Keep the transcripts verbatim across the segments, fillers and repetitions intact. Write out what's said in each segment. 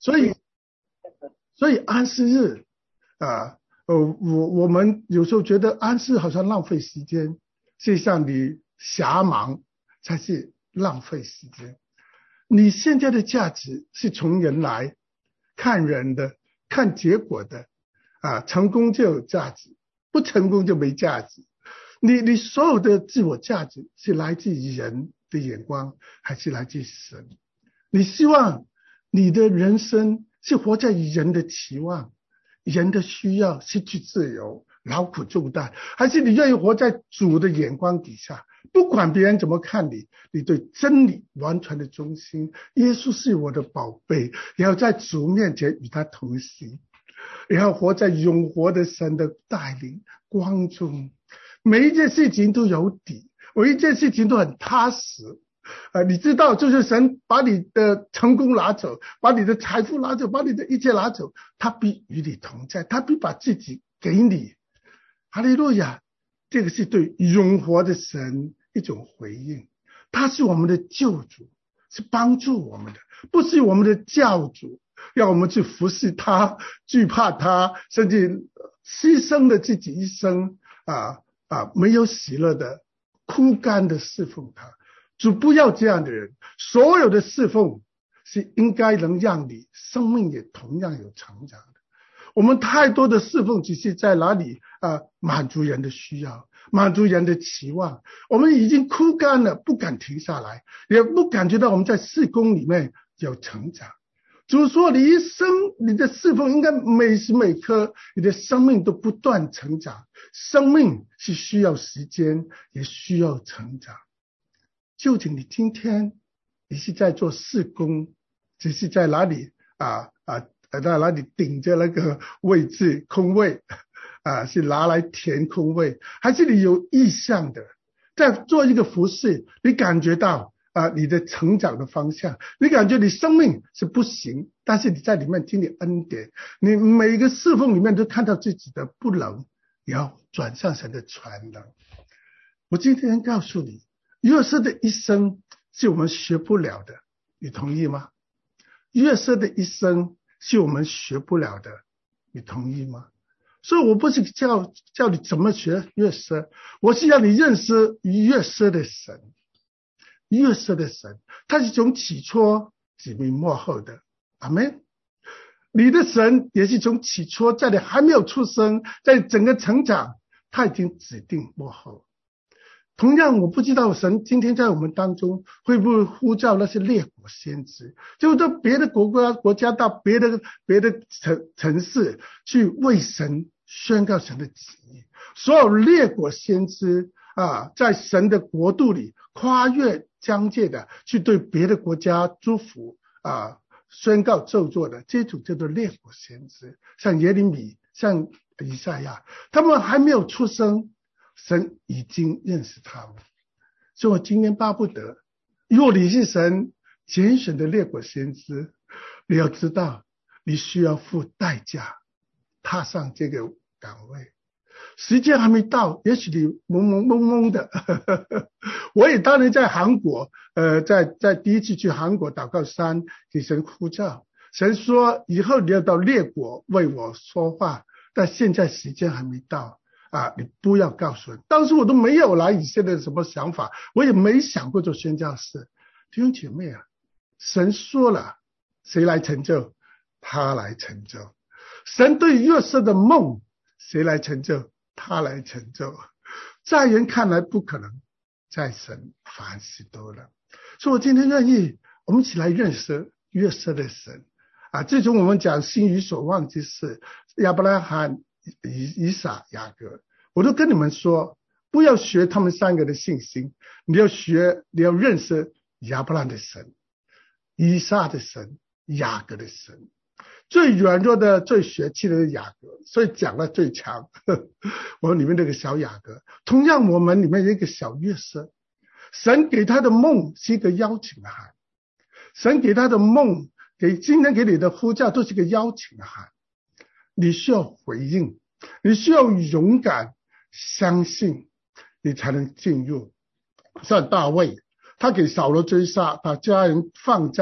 所以所以安息日啊，呃，我我们有时候觉得安息好像浪费时间，实际上你瞎忙才是浪费时间。你现在的价值是从人来看人的，看结果的啊，成功就有价值，不成功就没价值。你你所有的自我价值是来自于人的眼光，还是来自神？你希望你的人生是活在人的期望、人的需要，失去自由、劳苦重担，还是你愿意活在主的眼光底下，不管别人怎么看你，你对真理完全的忠心。耶稣是我的宝贝，然后在主面前与他同行，然后活在永活的神的带领光中，每一件事情都有底，每一件事情都很踏实。呃，你知道，就是神把你的成功拿走，把你的财富拿走，把你的一切拿走，他必与你同在，他必把自己给你。哈利路亚！这个是对永活的神一种回应。他是我们的救主，是帮助我们的，不是我们的教主，要我们去服侍他，惧怕他，甚至牺牲了自己一生啊啊，没有喜乐的枯干的侍奉他。主不要这样的人，所有的侍奉是应该能让你生命也同样有成长的。我们太多的侍奉只是在哪里啊，满足人的需要，满足人的期望，我们已经枯干了，不敢停下来，也不感觉到我们在事工里面有成长。主说你一生你的侍奉应该每时每刻你的生命都不断成长，生命是需要时间，也需要成长。究竟你今天你是在做事工，只是在哪里啊啊在哪里顶着那个位置空位啊，是拿来填空位，还是你有意向的在做一个服事，你感觉到啊你的成长的方向，你感觉你生命是不行，但是你在里面经历恩典，你每一个侍奉里面都看到自己的不能，也要转向神的全能。我今天告诉你，约瑟的一生是我们学不了的，你同意吗？约瑟的一生是我们学不了的，你同意吗？所以我不是叫叫你怎么学约瑟，我是要你认识约瑟的神。约瑟的神，他是从起初指明末后的，阿们。你的神也是从起初，在你还没有出生，在整个成长，他已经指定末后。同样，我不知道神今天在我们当中会不会呼召那些列国先知，就到别的国家国家到别的别的城城市去为神宣告神的旨意。所有列国先知啊，在神的国度里跨越疆界的，去对别的国家祝福啊，宣告咒詛的，这种叫做列国先知，像耶利米，像以赛亚，他们还没有出生，神已经认识他们。所以我今天巴不得，若你是神拣选的列国先知，你要知道你需要付代价踏上这个岗位。时间还没到，也许你懵懵懵懵的我也当年在韩国呃，在在第一次去韩国祷告山给神呼召，神说以后你要到列国为我说话，但现在时间还没到啊，你不要告诉人。当时我都没有来以色列什么想法，我也没想过做宣教士。弟兄姐妹啊，神说了，谁来成就？他来成就。神对约瑟的梦，谁来成就？他来成就。在人看来不可能，在神凡事都能。所以我今天愿意我们一起来认识约瑟的神啊！自从我们讲心与所望之事，亚伯拉罕、以撒、雅各，我都跟你们说，不要学他们三个的信心，你要学，你要认识亚伯拉罕的神、以撒的神、雅各的神。最软弱的、最血气的雅各，所以讲了最强。我们里面那个小雅各，同样我们里面有一个小约瑟，神给他的梦是一个邀请函，神给他的梦，给今天给你的呼召都是一个邀请函，你需要回应，你需要勇敢相信，你才能进入。像大卫，他给扫罗追杀，把家人放在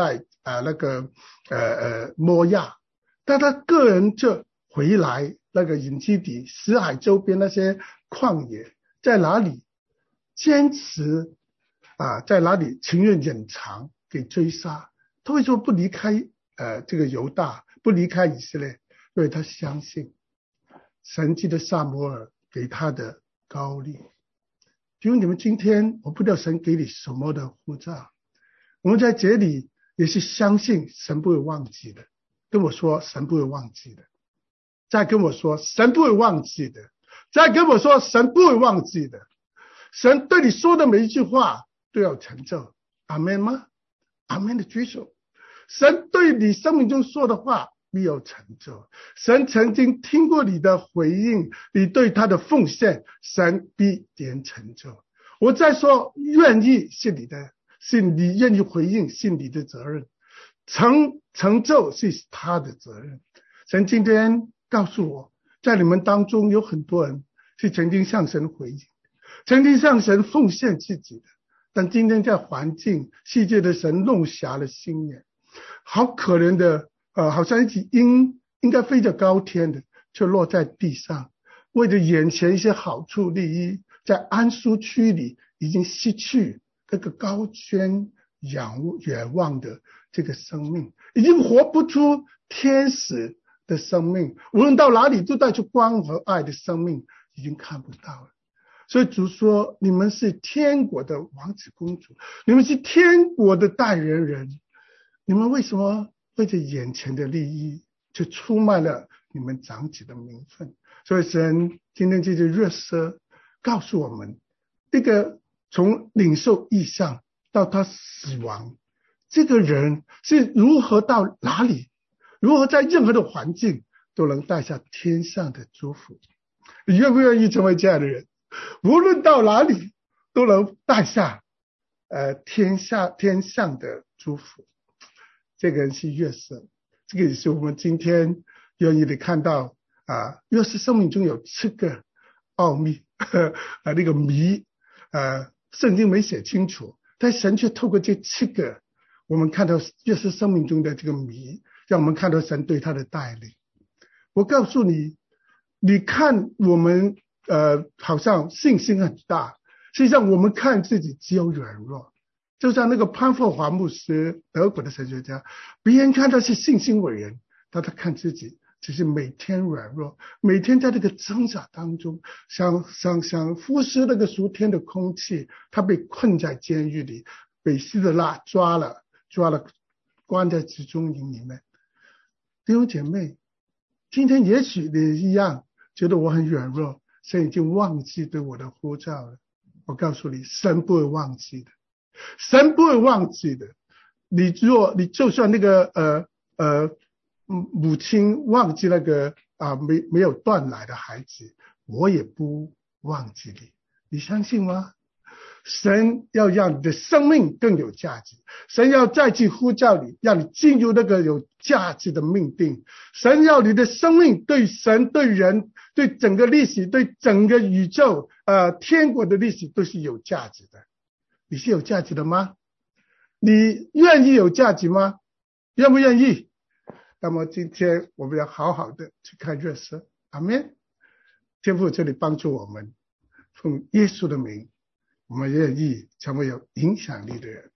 呃那个呃呃摩亚，但他个人就回来那个隐基底死海周边那些旷野在哪里坚持啊，在哪里情愿隐藏给追杀，他为什么不离开呃这个犹大，不离开以色列？因为他相信神记的撒母耳给他的膏立。因为你们今天我不知道神给你什么的呼召，我们在这里也是相信神不会忘记的，跟我说神不会忘记的，再跟我说神不会忘记的，再跟我说神不会忘记的，神对你说的每一句话都要成就。阿们吗？阿们的举手。神对你生命中说的话必有成就，神曾经听过你的回应，你对他的奉献，神必然成就。我再说愿意是你的，是你愿意回应是你的责任，成成就是他的责任。神今天告诉我，在你们当中有很多人是曾经向神回应，曾经向神奉献自己的，但今天在环境世界的神弄瞎了心眼，好可怜的呃，好像一只鹰应该飞着高天的，却落在地上，为了眼前一些好处利益，在安舒区里已经失去那个高轩仰远望的这个生命，已经活不出天使的生命，无论到哪里都带出光和爱的生命，已经看不到了。所以主说，你们是天国的王子公主，你们是天国的代言人，你们为什么为着眼前的利益就出卖了你们长子的名分？所以神今天这些约瑟告诉我们，这个从领受异象到他死亡，这个人是如何到哪里，如何在任何的环境都能带下天上的祝福。你愿不愿意成为这样的人？无论到哪里都能带下呃天下天上的祝福。这个人是约瑟，这个也是我们今天愿意的看到啊，约瑟生命中有七个奥秘呵啊，那个谜，呃，圣经没写清楚，但神却透过这七个，我们看到约瑟生命中的这个谜，让我们看到神对他的带领。我告诉你，你看我们呃好像信心很大，实际上我们看自己只有软弱。就像那个潘霍华牧师，德国的神学家，别人看他是信心伟人，但他看自己只是每天软弱，每天在这个挣扎当中，想想想呼吸那个属天的空气，他被困在监狱里，被希特勒抓了，抓了，关在集中营里面。弟兄姐妹，今天也许你一样觉得我很软弱，神已经忘记对我的呼召了。我告诉你，神不会忘记的。神不会忘记的。你若你就算那个呃呃母亲忘记那个啊没没有断奶的孩子，我也不忘记你。你相信吗？神要让你的生命更有价值，神要再去呼召你，让你进入那个有价值的命定。神要你的生命对神、对人、对整个历史、对整个宇宙呃天国的历史都是有价值的。你是有价值的吗？你愿意有价值吗？愿不愿意？那么今天我们要好好的去看约瑟。阿们。天父这里帮助我们，奉耶稣的名，我们愿意成为有影响力的人。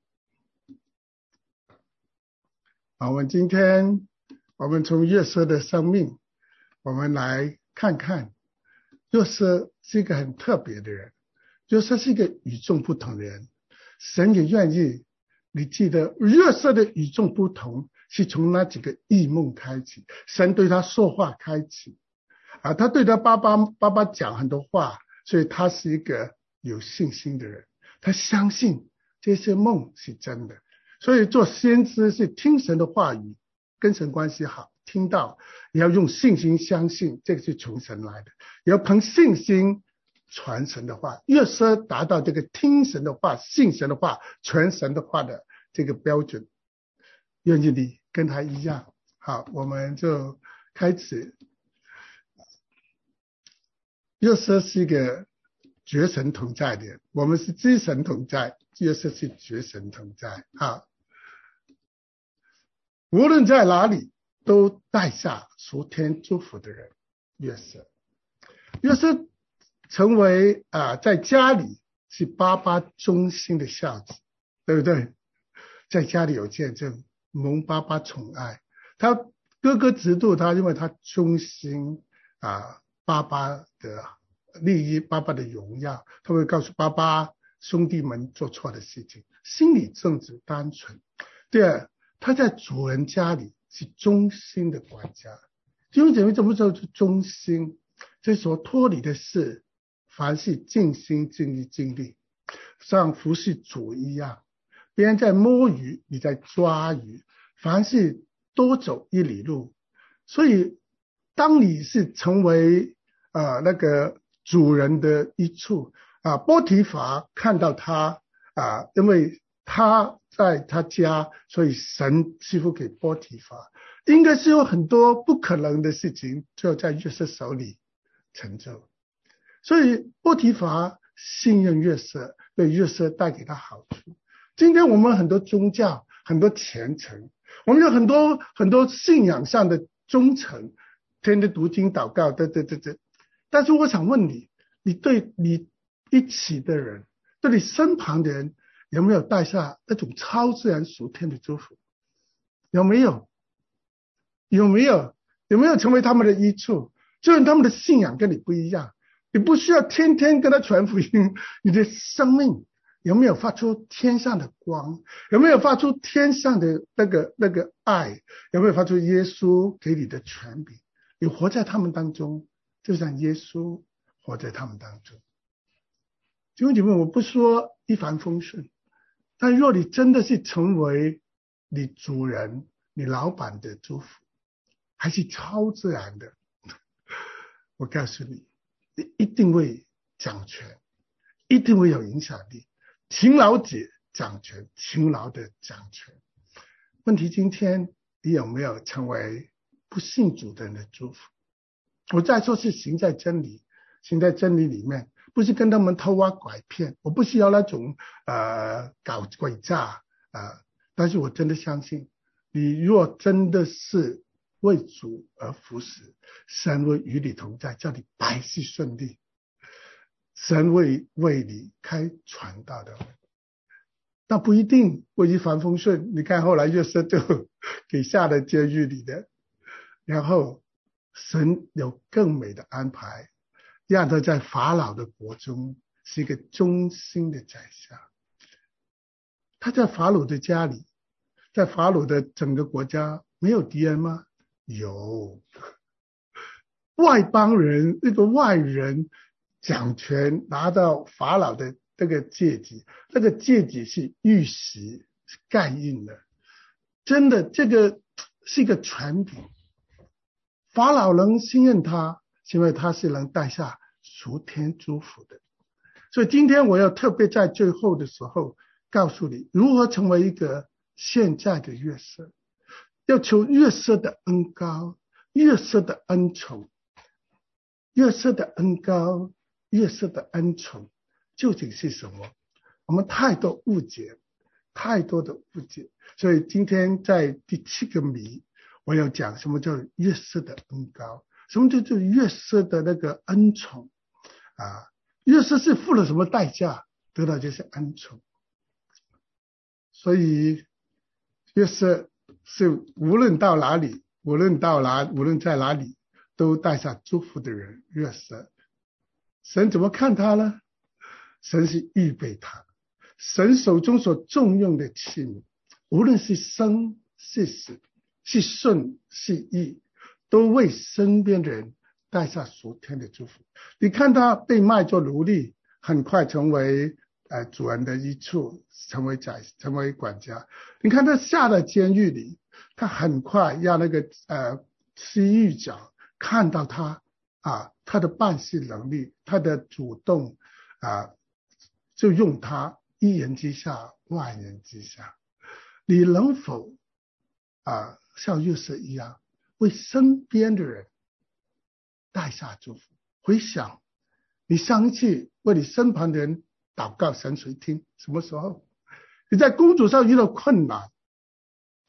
我们今天我们从约瑟的生命，我们来看看约瑟是一个很特别的人，约瑟是一个与众不同的人。神也愿意，你记得约瑟的与众不同是从那几个异梦开启，神对他说话开启啊，他对他爸爸爸爸讲很多话，所以他是一个有信心的人，他相信这些梦是真的。所以做先知是听神的话语，跟神关系好，听到也要用信心相信，这个是从神来的，也要凭信心传神的话。约瑟达到这个听神的话、信神的话、传神的话的这个标准，愿意你跟他一样。好，我们就开始。约瑟是一个绝神同在的人，我们是知神同在，约瑟是绝神同在。好， 无论在哪里都带下属天祝福的人。约瑟，约瑟成为啊、呃，在家里是爸爸忠心的孝子，对不对？在家里有见证，蒙爸爸宠爱，他哥哥嫉妒他，因为他忠心啊，爸爸的利益，爸爸的荣耀，他会告诉爸爸兄弟们做错的事情，心里正直单纯。第二，他在主人家里是忠心的管家。弟兄姐妹，怎么叫做忠心？这所托你的事，凡事尽心尽力尽力，像服侍主一样。别人在摸鱼，你在抓鱼，凡事多走一里路。所以当你是成为呃那个主人的一处啊，波提乏看到他啊，因为他在他家，所以神赐福给波提乏，应该是有很多不可能的事情就在约瑟手里成就。所以波提乏信任约瑟，对约瑟带给他好处。今天我们很多宗教，很多虔诚，我们有很多很多信仰上的忠诚，天天读经祷告，对对对对。但是我想问你，你对你一起的人，对你身旁的人，有没有带下那种超自然属天的祝福？有没有？有没有？有没有成为他们的益处？就算他们的信仰跟你不一样，你不需要天天跟他传福音，你的生命有没有发出天上的光？有没有发出天上的那个那个爱？有没有发出耶稣给你的权柄？你活在他们当中，就像耶稣活在他们当中。弟兄姐妹，我不说一帆风顺，但若你真的是成为你主人、你老板的祝福，还是超自然的，我告诉你，你一定会掌权，一定会有影响力。勤劳者掌权，勤劳的掌权。问题今天你有没有成为不信主的人的祝福？我再说是行在真理，行在真理里面，不是跟他们偷挖拐骗，我不需要那种呃搞诡诈呃，但是我真的相信，你若真的是为主而服侍，神会与你同在，叫你百事顺利。神会为你开传道的门，那不一定会一帆风顺。你看后来约瑟就给下了监狱里的，然后神有更美的安排，让他在法老的国中是一个忠心的宰相。他在法老的家里，在法老的整个国家没有敌人吗？有，外邦人，那个外人掌权，拿到法老的这个戒指，这个戒指是玉石，是盖印的，真的，这个是一个权柄。法老能信任他，因为他是能带下属天祝福的。所以今天我要特别在最后的时候告诉你，如何成为一个现在的约瑟，要求约瑟的恩膏，约瑟的恩宠，约瑟的恩膏，约瑟的恩宠究竟是什么？我们太多误解，太多的误解。所以今天在第七个谜，我要讲什么叫约瑟的恩膏，什么叫做约瑟的那个恩宠啊？约瑟是付了什么代价得到这些恩宠？所以约瑟是无论到哪里，无论到哪，无论在哪里，都带下祝福的人。约瑟，神怎么看他呢？神是预备他，神手中所重用的器皿，无论是生是死，是顺是逆，都为身边的人带下属天的祝福。你看他被卖作奴隶，很快成为呃主人的益处，成为宰，成为管家。你看他下了监狱里，他很快让那个呃司狱长看到他啊，他的办事能力，他的主动啊，就用他一人之下，万人之下。你能否啊像约瑟一样，为身边的人带下祝福？回想你上一次为你身旁的人祷告，神谁听？什么时候？你在工作上遇到困难，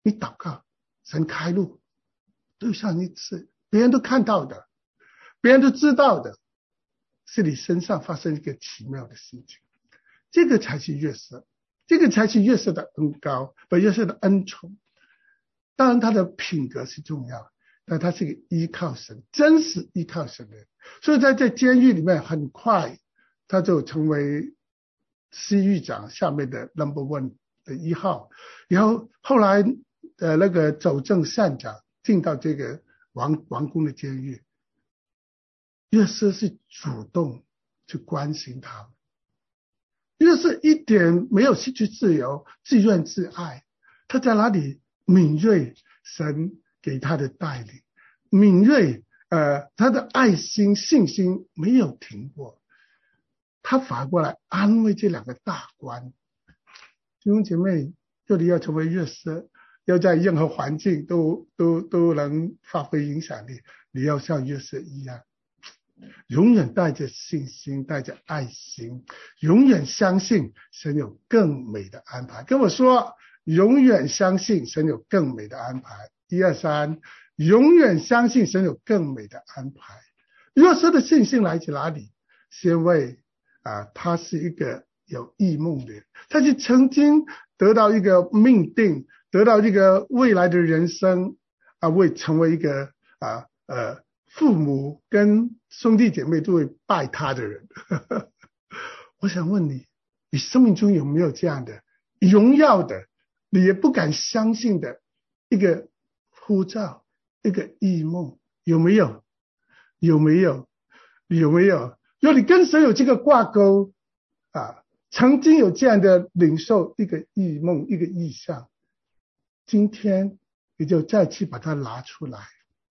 你祷告，神开路，就像一次别人都看到的，别人都知道的，是你身上发生一个奇妙的事情。这个才是约瑟，这个才是约瑟的恩高，不，约瑟的恩宠。当然他的品格是重要，但他是一个依靠神，真实依靠神的人。所以在这监狱里面，很快他就成为司狱长下面的 number one 的一号，然后后来呃那个走正善长进到这个王王宫的监狱，约瑟是主动去关心他们，约瑟一点没有失去自由，自怨自艾。他在哪里敏锐神给他的带领，敏锐呃他的爱心信心没有停过，他反过来安慰这两个大官。弟兄姐妹，若你要成为约瑟，要在任何环境都都都能发挥影响力，你要像约瑟一样，永远带着信心，带着爱心，永远相信神有更美的安排。跟我说，永远相信神有更美的安排。一二三，永远相信神有更美的安排。约瑟的信心来自哪里？是因为啊，他是一个有异梦的人，他是曾经得到一个命定，得到一个未来的人生啊，会成为一个啊呃父母跟兄弟姐妹都会拜他的人。我想问你，你生命中有没有这样的荣耀的，你也不敢相信的一个呼召，一个异梦？有没有？有没有？有没有？如果你跟神有这个挂钩啊，曾经有这样的领受一个异梦，一个意象，今天你就再次把它拿出来。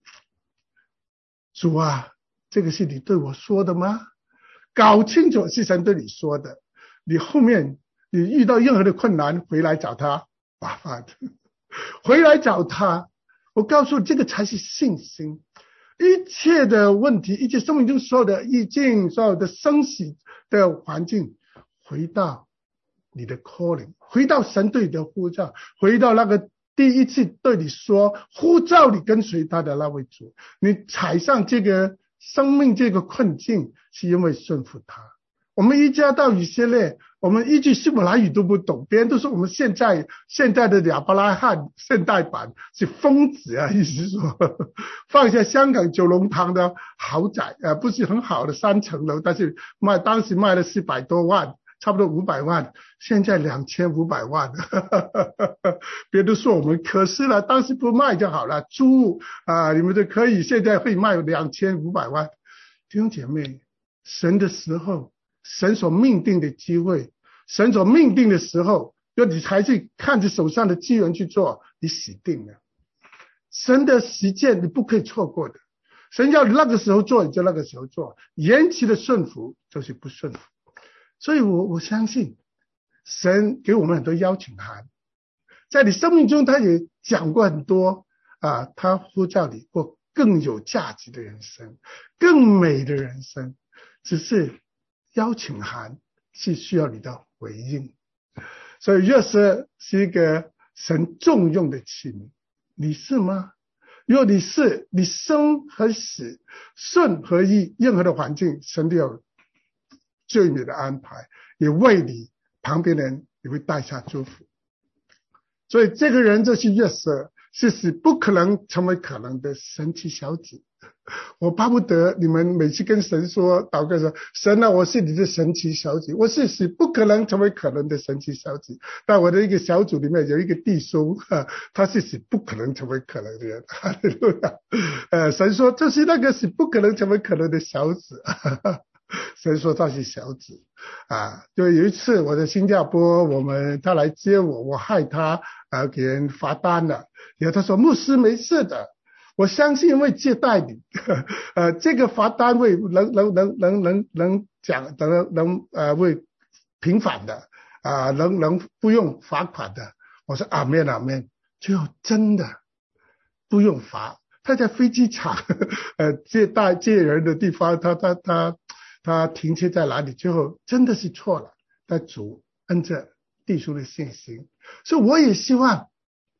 主啊，这个是你对我说的吗？搞清楚是神对你说的。你后面你遇到任何的困难，回来找他麻烦，回来找他。我告诉你，这个才是信心。一切的问题，一切生命中所有的意境，所有的生死的环境，回到你的 calling， 回到神对你的呼召，回到那个第一次对你说呼召你跟随他的那位主。你踩上这个生命这个困境，是因为顺服他。我们一家到以色列，我们一句希伯来语都不懂，别人都说我们现在现在的亚伯拉罕现代版是疯子啊，意思是说放下香港九龙塘的豪宅，呃，不是很好的三层楼，但是卖当时卖了四百多万，差不多五百万，现在两千五百万。别人都说我们可是了，当时不卖就好了，租啊、呃，你们就可以现在会卖两千五百万。弟兄姐妹，神的时候，神所命定的机会，神所命定的时候，若你才去看着手上的机缘去做，你死定了。神的实践你不可以错过的，神要你那个时候做你就那个时候做，延期的顺服就是不顺服。所以我我相信神给我们很多邀请函，在你生命中他也讲过很多啊，他呼召你过更有价值的人生，更美的人生，只是邀请函是需要你的回应。所以约瑟是一个神重用的器皿，你是吗？如果你是，你生和死顺和逆，任何的环境神都有最美的安排，也为你旁边的人也会带下祝福。所以这个人就是约瑟，是使不可能成为可能的神奇小子。我巴不得你们每次跟神说祷告说，神啊，我是你的神奇小子，我是使不可能成为可能的神奇小子。但我的一个小组里面有一个弟兄，啊、他是使不可能成为可能的人。哈利路亚。呃，神说这是那个使不可能成为可能的小子。神说他是小子啊。就有一次我在新加坡，我们他来接我，我害他啊给人罚单了，然后他说牧师没事的，我相信会接待你，呃，这个罚单会能能能能能能讲能能呃会平反的啊、呃，能能不用罚款的。我说阿们阿们，最后真的不用罚。他在飞机场呃接待接人的地方，他他他他停车在哪里？最后真的是错了，但主按着弟兄的信心，所以我也希望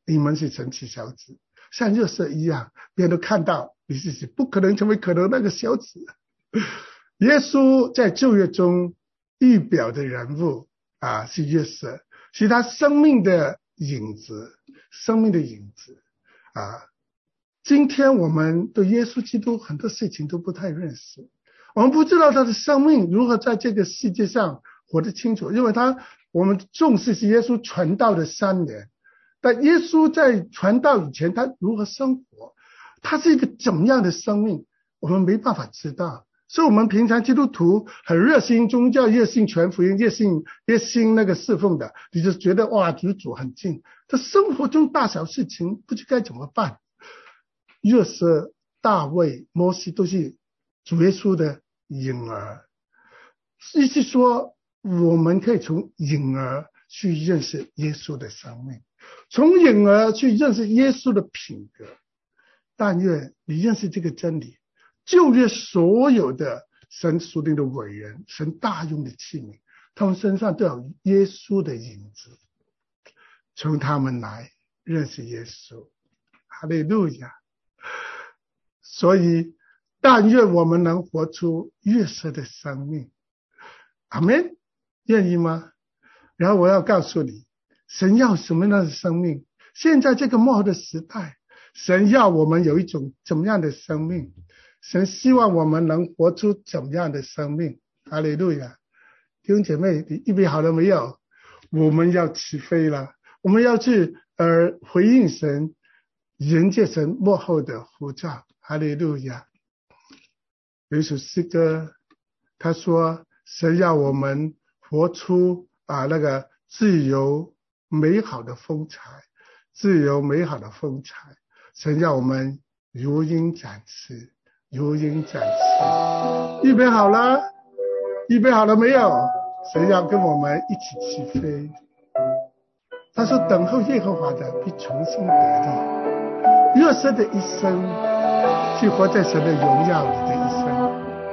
你们是神奇小子，像约瑟一样，别人都看到你自己不可能成为可能那个小子。耶稣在旧约中预表的人物啊，是约瑟，是他生命的影子，生命的影子啊。今天我们对耶稣基督很多事情都不太认识，我们不知道他的生命如何在这个世界上活得清楚，因为他我们重视是耶稣传道的三年，但耶稣在传道以前他如何生活，他是一个怎么样的生命，我们没办法知道。所以我们平常基督徒很热心宗教，热心传福音，热心热心那个侍奉的，你就觉得哇离主很近，他生活中大小事情不知该怎么办。约瑟、大卫、摩西都是主耶稣的影儿，意思说我们可以从影儿去认识耶稣的生命，从影儿去认识耶稣的品格。但愿你认识这个真理，旧约所有的神属灵的伟人，神大用的器皿，他们身上都有耶稣的影子，从他们来认识耶稣。哈利路亚！所以但愿我们能活出约瑟的生命。阿们，愿意吗？然后我要告诉你，神要什么样的生命？现在这个末后的时代，神要我们有一种怎么样的生命？神希望我们能活出怎么样的生命？哈利路亚！弟兄姐妹，你预备好了没有？我们要起飞了，我们要去呃回应神，迎接神末后的呼召。哈利路亚！有一首诗歌，他说神要我们活出啊那个自由美好的风采，自由美好的风采。神要我们如鹰展翅，如鹰展翅。预备好了？预备好了没有？神要跟我们一起起飞。他说等候耶和华的必重新得力。约瑟的一生是活在神的荣耀里的一生。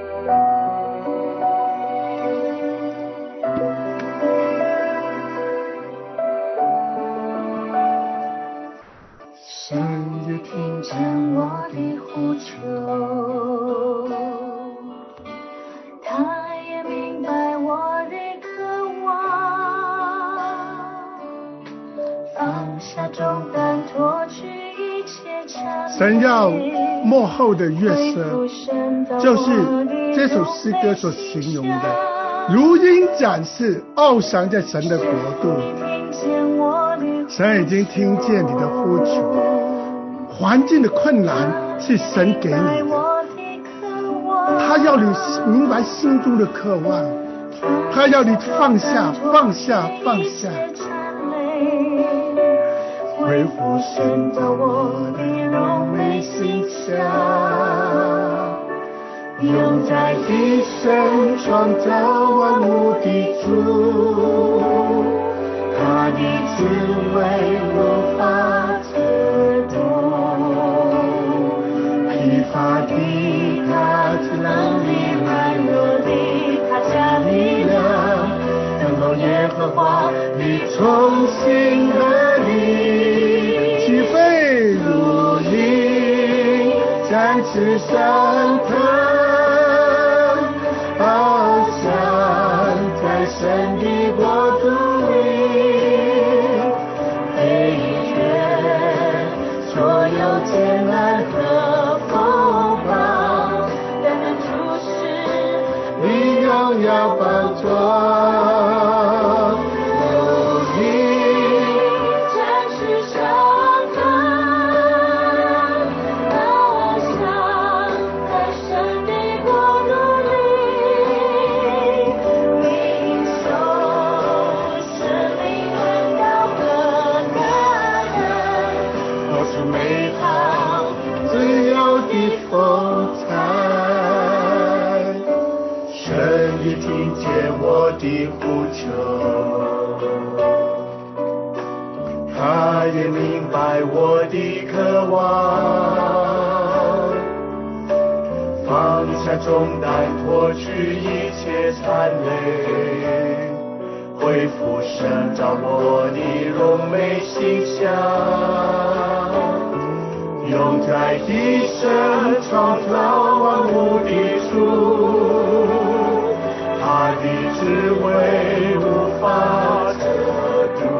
神也听见我的呼求，他也明白我的渴望，放下重担，脱去一切缠累。神要末后的约瑟，就是这首诗歌所形容的，如鹰展翅，翱翔在神的国度。神已经听见你的呼求，环境的困难是神给你的，他要你明白心中的渴望，他要你放下放下放下，恢复神到我的柔美心下，用在地神创造万物的主，他的智慧无法测度，疲乏的他能力软弱的他加力量，等候耶和华你重新得力，起飞如鹰展翅上腾，翱翔在神的国度里，所有艰难和风暴，但能注视你荣耀宝座，如鹰展翅上腾，翱翔在神的国度里，领受生命恩膏和感恩，活出美好自由的风采。神已听见我的呼求，他也明白我的渴望，放下重担，脱去一切缠累，恢恢复神照我的荣美形象，永在的神创造万物的主，他的智慧无法测度，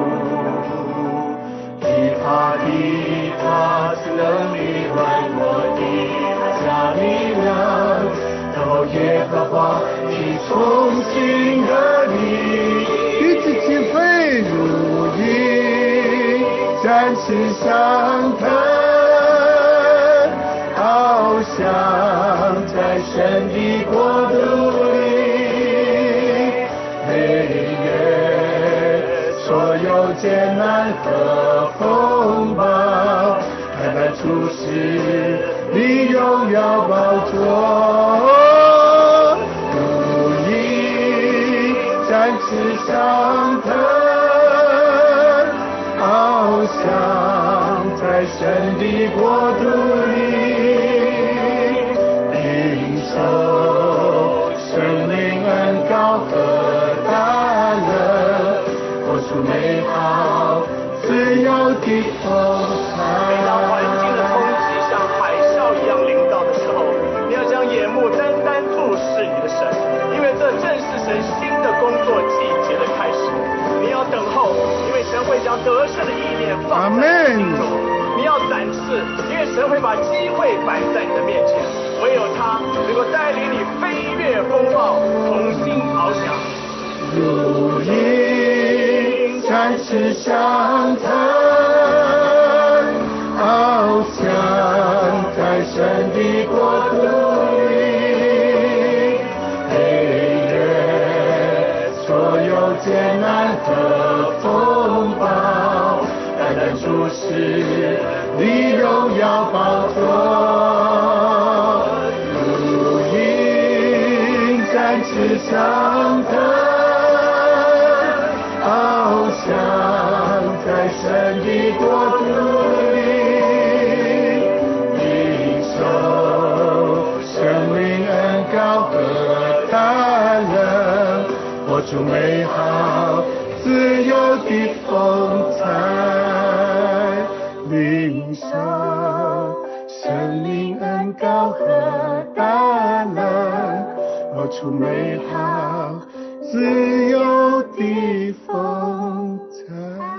疲乏的他能力软弱的加力量，都耶和华的重新的你， 一直起飞如鹰，展翅上腾，翱翔在神的国度里，每月所有艰难和风暴，单单出世你荣耀宝座，如鹰展翅上腾，翱翔在神的国度里，领受生命恩膏和大能，活出美好自由的风采。 每当环境的冲击像海啸一样临到的时候，你要将眼目单单注视你的神，因为这正是神新的工作季节的开始。你要等候，因为神会将得胜的意念放在你心中。你要展示，因为神会把机会摆在你的面前，唯有他能够带领你飞越风暴，重新翱翔。 如鹰展翅上腾，翱翔在神的国度里，黑夜所有艰难和风暴，单单注视你荣耀宝座，如鹰展翅上腾，翱翔在神的国度里，领受生命恩膏和大能，活出美好自由的风采，领受生命恩膏和大能，活出美好自由的风采。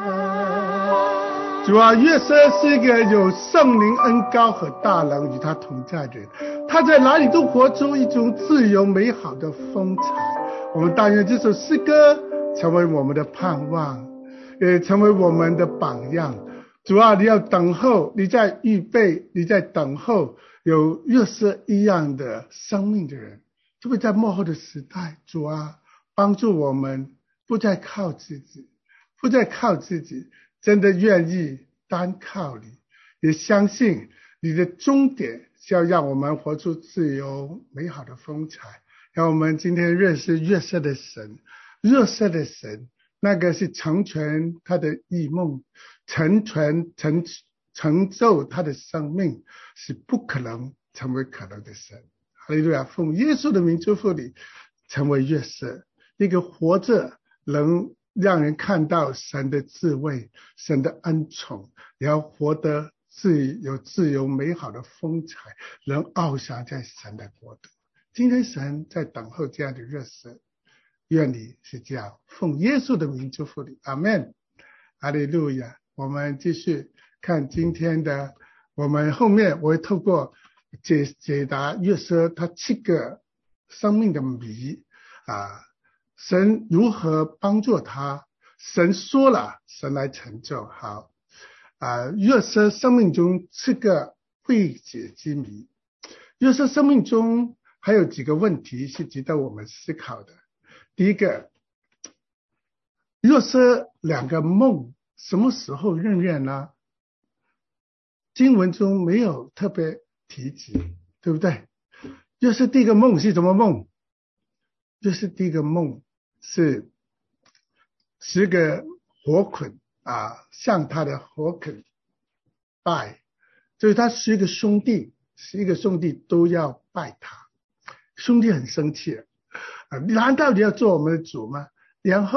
主啊，约瑟是一个有圣灵恩膏和大能与他同在的人，他在哪里都活出一种自由美好的风采。我们但愿这首诗歌成为我们的盼望，也成为我们的榜样。主啊，你要等候，你在预备，你在等候有约瑟一样的生命的人。特别在末后的时代，主啊，帮助我们不再靠自己，不再靠自己，真的愿意单靠你，也相信你的终点是要让我们活出自由美好的风采。让我们今天认识约瑟的神，约瑟的神，那个是成全他的异梦，成全成成就他的生命，是不可能成为可能的神。哈利路亚！奉耶稣的名祝福你，成为约瑟，一个活着能让人看到神的智慧，神的恩宠，也要活得自有自由美好的风采，能翱翔在神的国度。今天神在等候这样的约瑟，愿你是这样，奉耶稣的名祝福你，阿们，哈利路亚！我们继续看今天的，我们后面我会透过解解答约瑟他七个生命的谜啊，神如何帮助他，神说了，神来成就。好啊，约瑟生命中七个未解之谜。约瑟生命中还有几个问题是值得我们思考的。第一个，约瑟两个梦什么时候应验呢？经文中没有特别提及，对不对？约瑟第一个梦是什么梦？约瑟第一个梦是十个火捆啊，向他的火捆拜，所以他十个兄弟，十一个兄弟都要拜他。兄弟很生气啊，难道你要做我们的主吗？然后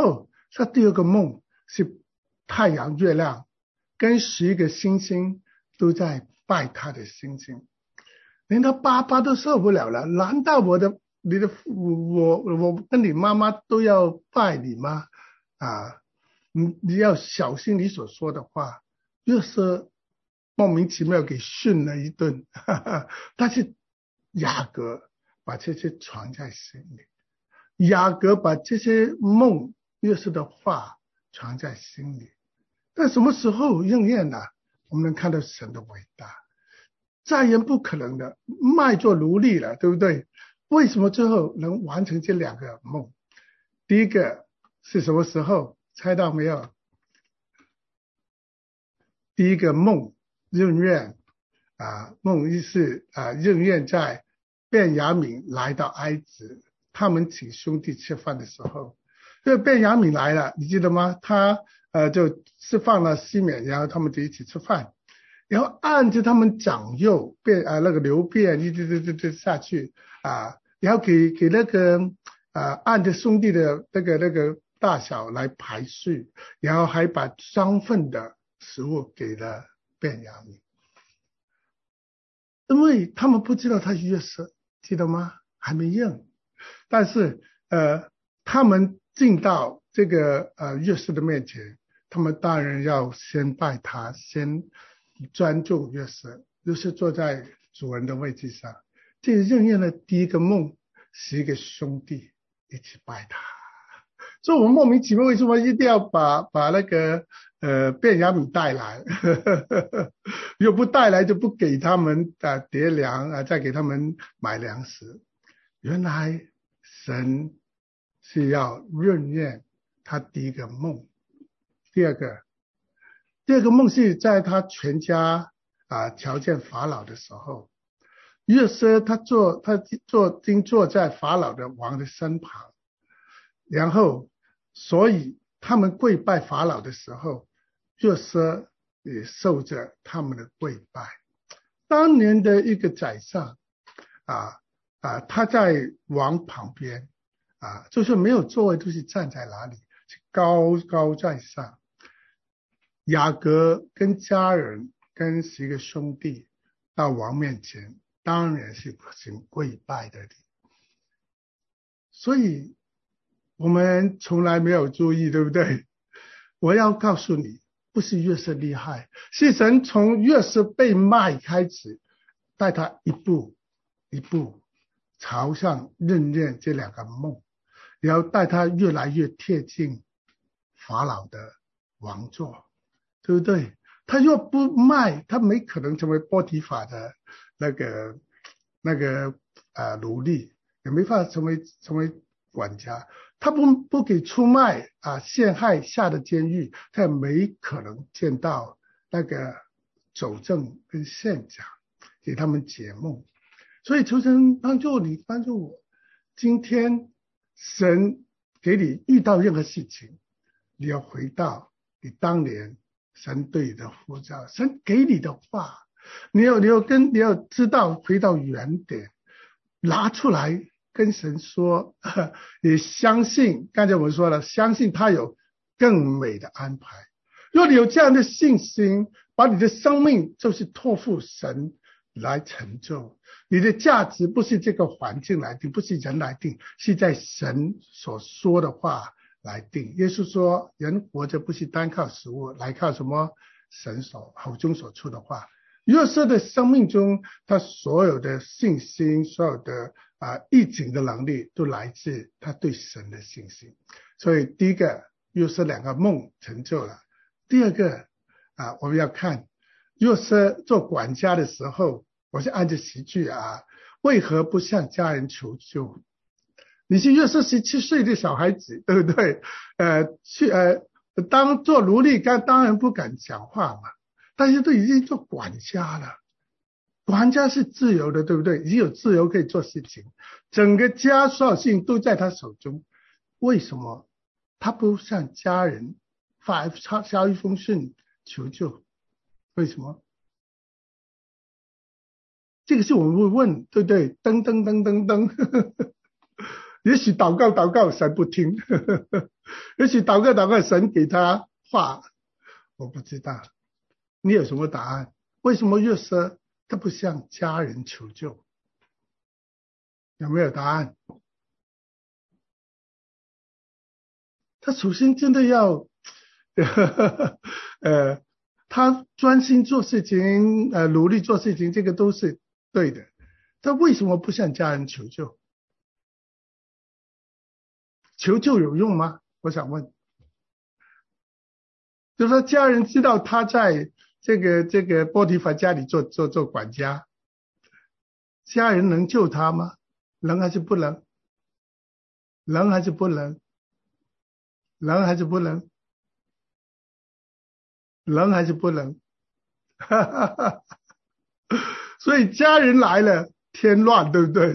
他第二个梦是太阳、月亮跟十一个星星都在拜他的星星，连他爸爸都受不了了。难道我的、你的、我、我跟你妈妈都要拜你吗？啊，你你要小心你所说的话。约瑟莫名其妙给训了一顿，哈哈，但是雅各把这些藏在心里，雅各把这些梦、约瑟的话藏在心里。但什么时候应验呢？我们能看到神的伟大，再也不可能的，卖作奴隶了，对不对？为什么最后能完成这两个梦？第一个是什么时候？猜到没有？第一个梦应验啊，梦意是啊应验在便雅悯来到埃及，他们请兄弟吃饭的时候，因为便雅悯来了，你记得吗？他呃就释放了西缅，然后他们就一起吃饭，然后按着他们长幼变啊那个流变一直直直直下去啊，然后给给那个啊按着兄弟的那个那个大小来排序，然后还把双份的食物给了便雅悯，因为他们不知道他是约瑟，记得吗？还没认，但是呃他们进到这个呃约瑟的面前，他们当然要先拜他，先尊重约瑟，约瑟坐在主人的位置上。这应验了第一个梦，十一个兄弟一起拜他。所以我们莫名其妙为什么一定要把把那个呃便雅悯带来，又不带来就不给他们啊叠粮啊，再给他们买粮食。原来神是要应验他第一个梦。第二个第二个梦是在他全家啊朝见法老的时候，约瑟他坐他坐经坐在法老的王的身旁，然后所以他们跪拜法老的时候，约瑟也受着他们的跪拜。当年的一个宰相啊啊，他在王旁边啊，就是没有座位，就是站在哪里，高高在上。雅各跟家人跟十个兄弟到王面前，当然是行跪拜的。所以我们从来没有注意，对不对？我要告诉你，不是约瑟厉害，是神从约瑟被卖开始，带他一步一步朝向认认这两个梦，然后带他越来越贴近法老的王座，对不对？他若不卖，他没可能成为波提法的那个那个呃奴隶，也没法成为成为管家。他不不给出卖啊陷害下的监狱，他也没可能见到那个走正跟县长给他们解梦。所以求神帮助你，帮助我。今天神给你遇到任何事情，你要回到你当年神对你的呼召，神给你的话，你要你要跟你要知道回到原点，拿出来跟神说，也相信，刚才我们说了，相信他有更美的安排。若你有这样的信心，把你的生命就是托付神来成就，你的价值不是这个环境来定，不是人来定，是在神所说的话来定。耶稣说，人活着不是单靠食物，来靠什么？神所口中所出的话。约瑟的生命中，他所有的信心，所有的啊预警的能力，都来自他对神的信心。所以第一个，约瑟两个梦成就了。第二个啊，我们要看约瑟做管家的时候，我是按着习句啊，为何不向家人求救？你是约瑟十七岁的小孩子，对不对？呃，去呃，当做奴隶，当当然不敢讲话嘛。但是都已经做管家了，管家是自由的，对不对？已经有自由可以做事情，整个家所有事情都在他手中。为什么他不向家人发发一封信求救？为什么？这个是我们会问，对不对？噔噔噔噔噔， 也许祷告祷告神不听，也许祷告祷告神给他话，我不知道。你有什么答案？为什么约瑟他不向家人求救？有没有答案？他首先真的要呃他专心做事情，呃努力做事情，这个都是对的。他为什么不向家人求救？求救有用吗？我想问。就是说家人知道他在这个这个波提乏家里做做做管家，家人能救他吗？能还是不能？能还是不能？能还是不能？能还是不能？所以家人来了，天乱，对不对？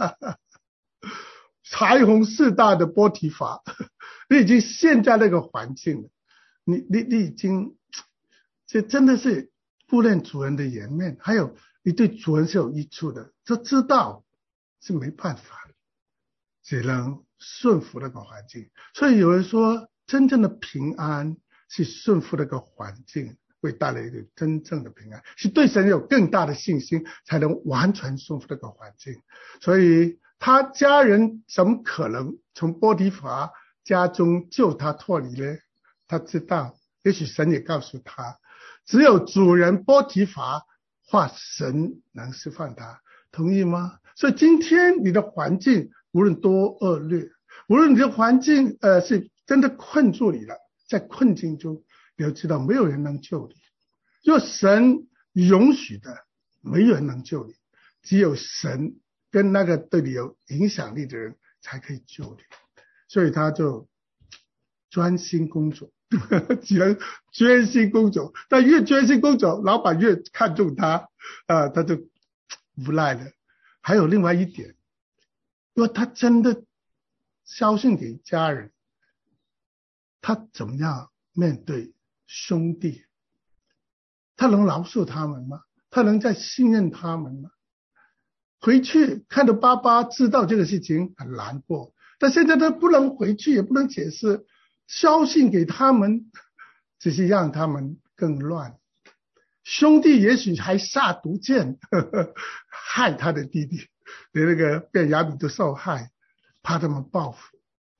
财宏势大的波提乏，你已经陷在那个环境了，你你你已经，这真的是顾念主人的颜面，还有你对主人是有益处的，就知道是没办法的，只能顺服那个环境。所以有人说，真正的平安是顺服那个环境，会带来一个真正的平安，是对神有更大的信心，才能完全顺服那个环境。所以他家人怎么可能从波提乏家中救他脱离呢？他知道，也许神也告诉他，只有主人波提乏或神能释放他，同意吗？所以今天你的环境无论多恶劣，无论你的环境呃是真的困住你了，在困境中你要知道没有人能救你，若神允许的，没有人能救你，只有神跟那个对你有影响力的人才可以救你。所以他就专心工作，只能专心工作，但越专心工作，老板越看重他，呃，他就无奈了。还有另外一点，如果他真的孝顺给家人，他怎么样面对兄弟？他能饶恕他们吗？他能再信任他们吗？回去看到爸爸知道这个事情很难过，但现在他不能回去，也不能解释，捎信给他们，只是让他们更乱。兄弟也许还下毒箭，呵呵，害他的弟弟，连那个便雅悯都受害，怕他们报复。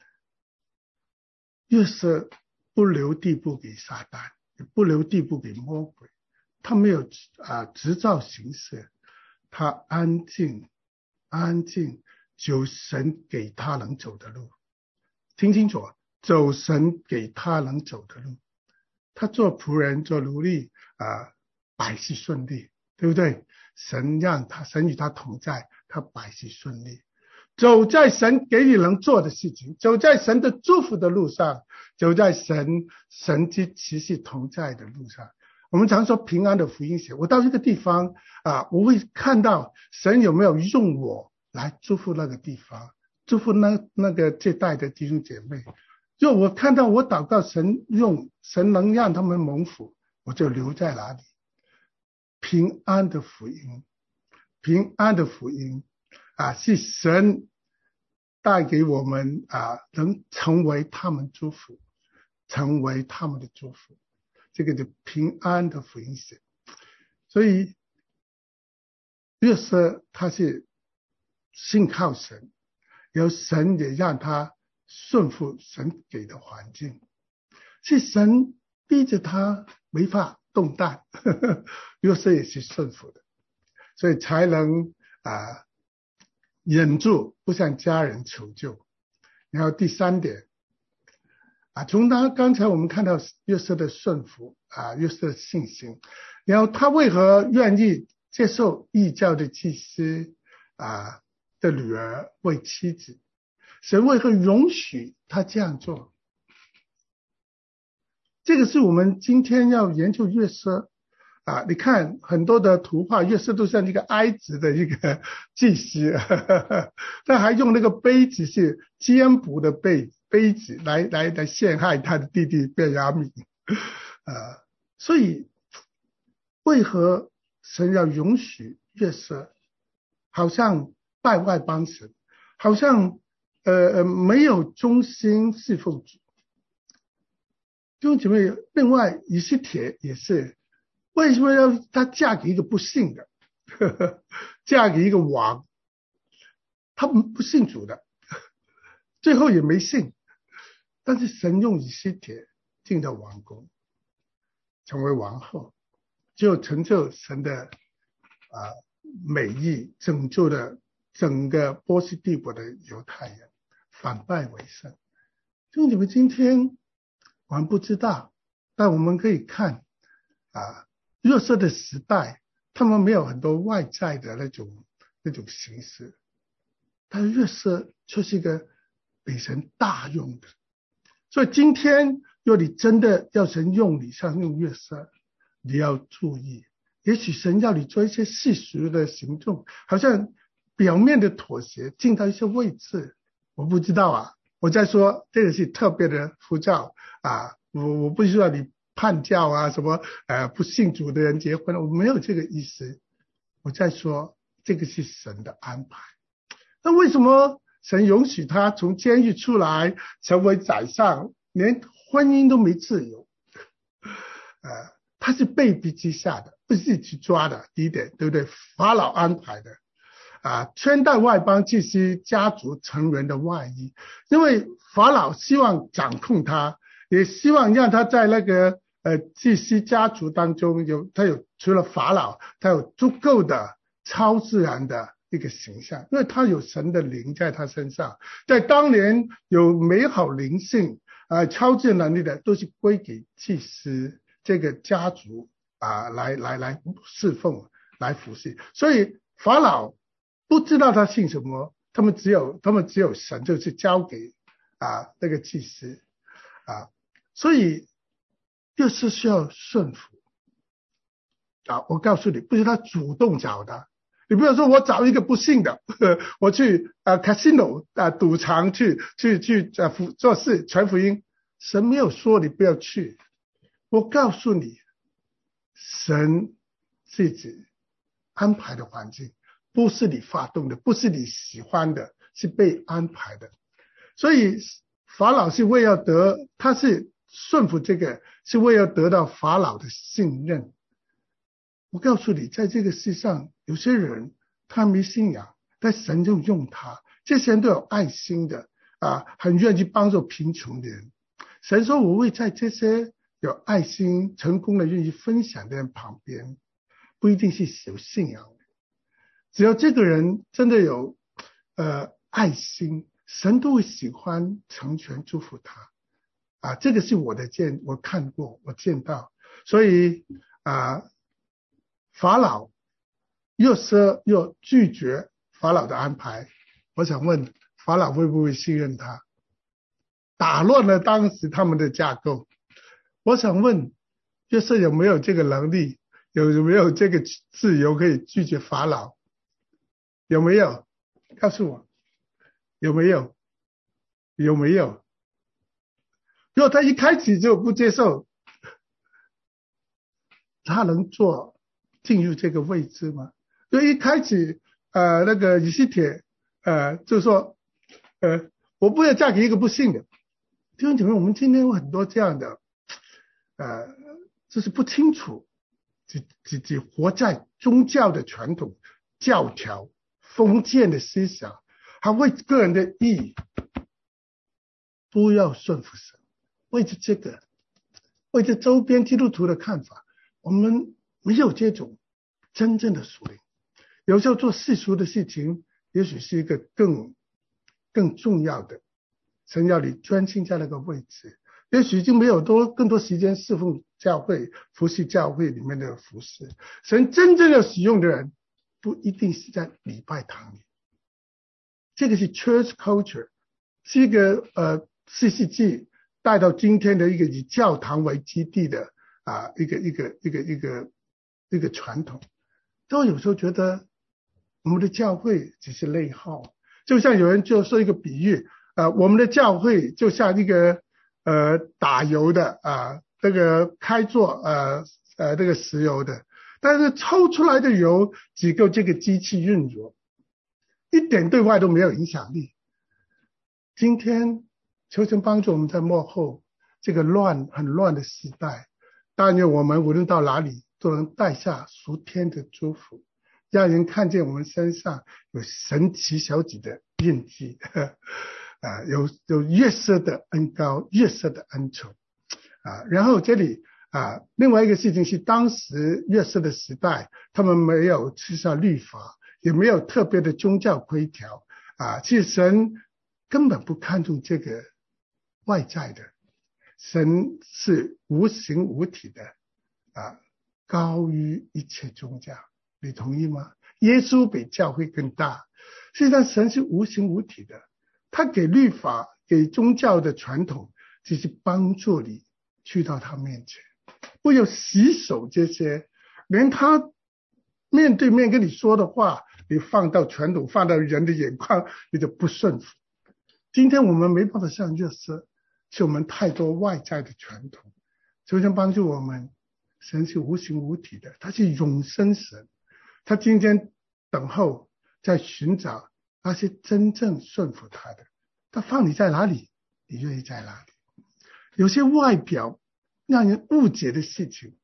约瑟不留地步给撒旦，也不留地步给魔鬼，他没有啊执照行事，他安静安静走神给他能走的路。听清楚，走神给他能走的路。他做仆人做奴隶啊，百事顺利，对不对？神让他神与他同在，他百事顺利。走在神给你能做的事情，走在神的祝福的路上，走在神神之奇事同在的路上。我们常说平安的福音写，我到一个地方啊，我会看到神有没有用我来祝福那个地方，祝福那那个这代的弟兄姐妹。就我看到我祷告神用，神能让他们蒙福，我就留在哪里。平安的福音，平安的福音啊，是神带给我们啊，能成为他们祝福，成为他们的祝福。这个就平安的福音写。所以约瑟他是信靠神，有神也让他顺服神给的环境，是神逼着他没法动弹，呵呵，约瑟也是顺服的，所以才能啊忍住不向家人求救。然后第三点啊，从他刚才我们看到约瑟的顺服啊，约瑟的信心，然后他为何愿意接受异教的祭司啊的女儿为妻子？神为何容许他这样做？这个是我们今天要研究约瑟啊。你看很多的图画，约瑟都像一个哀子的一个祭司，呵呵，他还用那个杯子是坚布的杯杯子来来来陷害他的弟弟便雅悯，呃，所以为何神要容许约瑟好像拜外邦神，好像呃呃没有忠心侍奉主。弟兄姐妹，另外以西帖也是，为什么要她嫁给一个不信的，呵呵嫁给一个王？她不信主的，最后也没信，但是神用以西帖进到王宫，成为王后，就成就神的啊、呃、美意，拯救了整个波斯帝国的犹太人，反败为胜。弟兄姐妹，今天我们不知道，但我们可以看啊，约瑟的时代，他们没有很多外在的那种那种形式，但是约瑟却是一个被神大用的。所以今天若你真的要神用你，像用约瑟，你要注意，也许神要你做一些世俗的行动，好像表面的妥协，进到一些位置，我不知道啊。我在说这个是特别的呼召啊，我我不需要你叛教啊，什么呃不信主的人结婚，我没有这个意思。我在说这个是神的安排。那为什么神允许他从监狱出来成为宰相，连婚姻都没自由？呃，他是被逼之下的，不是自己去抓的。第一点，对不对？法老安排的。啊，圈带外邦祭司家族成员的外衣，因为法老希望掌控他，也希望让他在那个呃祭司家族当中有他有除了法老，他有足够的超自然的一个形象，因为他有神的灵在他身上，在当年有美好灵性啊、呃、超自然能力的，都是归给祭司这个家族啊、呃、来来来侍奉来服侍，所以法老不知道他信什么，他们只有他们只有神，就是交给啊那个祭司啊，所以约瑟需要顺服啊。我告诉你，不是他主动找的，你不要说我找一个不信的，呵我去啊 casino 啊赌场去去去啊做事传福音，神没有说你不要去，我告诉你，神自己安排的环境。不是你发动的，不是你喜欢的，是被安排的。所以法老是为了得，他是顺服这个，是为了得到法老的信任。我告诉你，在这个世上，有些人他没信仰，但神就用他，这些人都有爱心的啊，很愿意帮助贫穷的人。神说我会在这些有爱心、成功的愿意分享的人旁边，不一定是有信仰的。只要这个人真的有呃爱心，神都会喜欢成全祝福他啊，这个是我的见，我看过，我见到。所以啊，法老约瑟又拒绝法老的安排，我想问法老会不会信任他？打乱了当时他们的架构。我想问约瑟有没有这个能力，有没有这个自由可以拒绝法老？有没有？告诉我，有没有？有没有？如果他一开始就不接受，他能做进入这个位置吗？就一开始，呃，那个以西帖，呃，就说，呃，我不要嫁给一个不信的。弟兄姐妹，我们今天有很多这样的，呃，就是不清楚，只只只活在宗教的传统教条。封建的思想，还为个人的意义，不要顺服神。为着这个，为着周边基督徒的看法，我们没有这种真正的属灵。有时候做世俗的事情，也许是一个更更重要的。神要你专心在那个位置，也许就没有多更多时间侍奉教会、服侍教会里面的服侍。神真正要使用的人。不一定是在礼拜堂里，这个是 church culture， 是一个呃四世纪带到今天的一个以教堂为基地的啊、呃、一个一个一个一个一个传统。都有时候觉得我们的教会只是内耗，就像有人就说一个比喻，呃，我们的教会就像一个呃打油的啊，这、呃、个开做呃呃这个石油的。但是抽出来的油只够这个机器运作，一点对外都没有影响力。 今天求神帮助我们在幕后这个乱很乱的时代，但愿我们无论到哪里都能带下属天的祝福，让人看见我们身上有神奇小子的印记，啊，有有约瑟的恩膏，约瑟的恩宠啊。然后这里啊，另外一个事情是，当时约瑟的时代，他们没有吃下律法，也没有特别的宗教规条啊。其实神根本不看重这个外在的，神是无形无体的啊，高于一切宗教。你同意吗？耶稣比教会更大。实际上神是无形无体的，他给律法给宗教的传统只是帮助你去到他面前，不有洗手这些，连他面对面跟你说的话，你放到传统放到人的眼光，你就不顺服。今天我们没办法像约瑟，是我们太多外在的传统。求神帮助我们，神是无形无体的，他是永生神，他今天等候在寻找那些真正顺服他的。他放你在哪里，你愿意在哪里。有些外表让人误解的事情，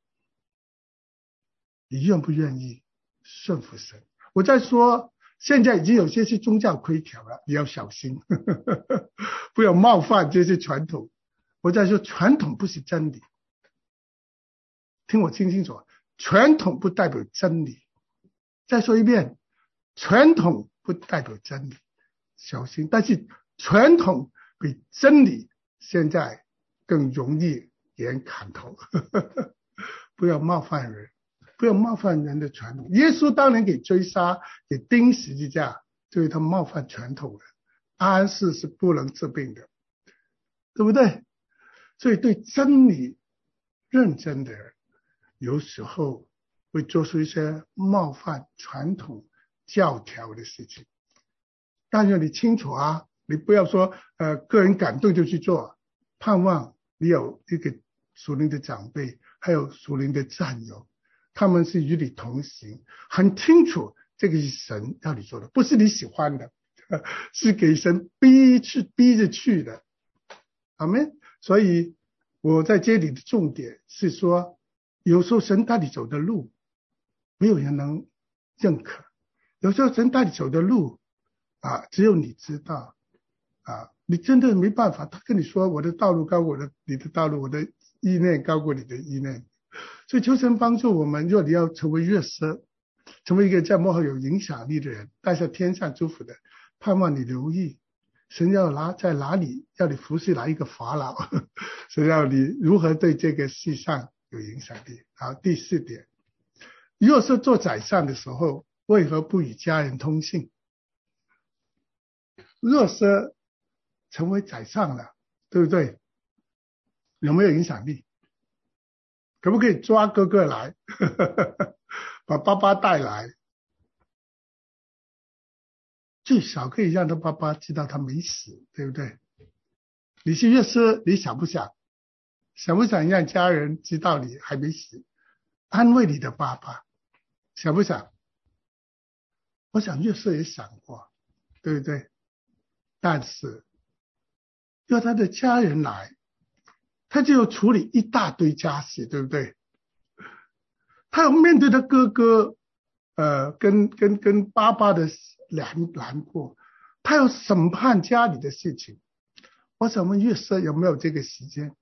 你愿不愿意顺服神？我在说现在已经有些是宗教规条了，你要小心呵呵不要冒犯这些传统。我在说传统不是真理，听我听清楚，传统不代表真理。再说一遍，传统不代表真理，小心。但是传统比真理现在更容易给人砍头呵呵不要冒犯人，不要冒犯人的传统。耶稣当年给追杀给钉十字架，就是他冒犯传统的。安息是不能治病的，对不对？所以对真理认真的人，有时候会做出一些冒犯传统教条的事情。但是你清楚啊，你不要说呃个人感动就去做，盼望你有一个属灵的长辈，还有属灵的战友，他们是与你同行，很清楚这个是神要你做的，不是你喜欢的，是给神逼去逼着去的。阿们。所以我在这里的重点是说，有时候神带你走的路没有人能认可，有时候神带你走的路啊，只有你知道啊，你真的没办法。他跟你说我的道路高过我的你的道路，我的意念高过你的意念。所以求神帮助我们，若你要成为约瑟，成为一个在幕后有影响力的人，带下天上祝福的，盼望你留意神要拿在哪里，要你服侍哪一个法老，神要你如何对这个世上有影响力。好，第四点，约瑟做宰相的时候，为何不与家人通信？约瑟成为宰相了，对不对？有没有影响力？可不可以抓哥哥来把爸爸带来，最少可以让他爸爸知道他没死，对不对？你是约瑟，你想不想想不想让家人知道你还没死，安慰你的爸爸？想不想？我想约瑟也想过，对不对？但是要他的家人来，他就要处理一大堆家事，对不对？他要面对他哥哥呃，跟跟跟爸爸的难难过，他要审判家里的事情。我想问约瑟有没有这个时间？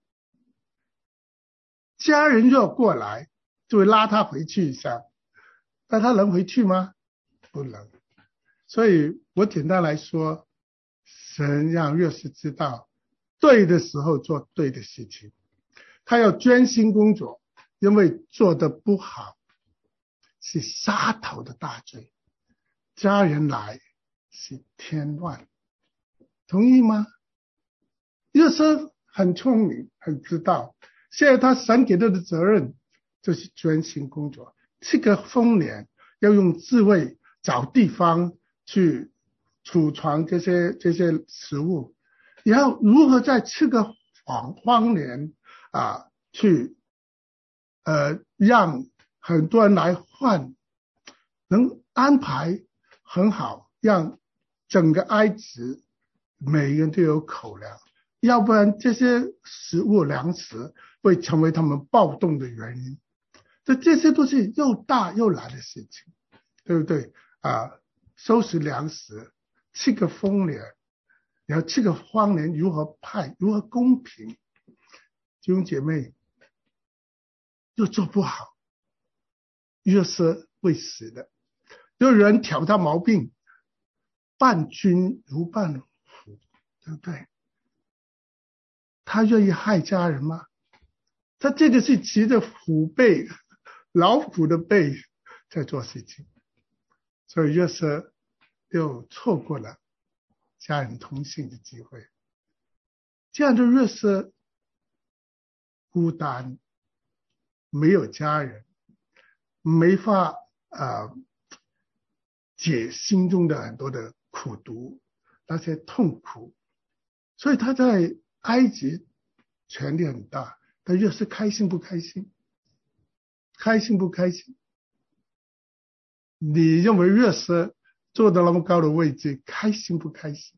家人若过来就会拉他回去一下，但他能回去吗？不能。所以我简单来说，神让约瑟知道对的时候做对的事情，他要专心工作，因为做得不好是杀头的大罪，家人来是添乱，同意吗？约瑟很聪明，很知道，现在他神给他的责任就是专心工作。这个丰年要用智慧找地方去储藏这些这些食物，然后如何在这个荒荒年啊去呃让很多人来换，能安排很好，让整个埃及每个人都有口粮，要不然这些食物粮食会成为他们暴动的原因。这这些都是又大又难的事情，对不对啊？收拾粮食，七个丰年，然后七个荒年如何派，如何公平？弟兄姐妹又做不好，约瑟会死的。有人挑他毛病，伴君如伴虎，对不对？他愿意害家人吗？他这个是骑着虎背，老虎的背在做事情，所以约瑟又错过了家人同行的机会。这样的约瑟孤单，没有家人，没法呃解心中的很多的苦毒，那些痛苦，所以他在埃及权力很大，但约瑟开心不开心？开心不开心？你认为约瑟坐到那么高的位置，开心不开心？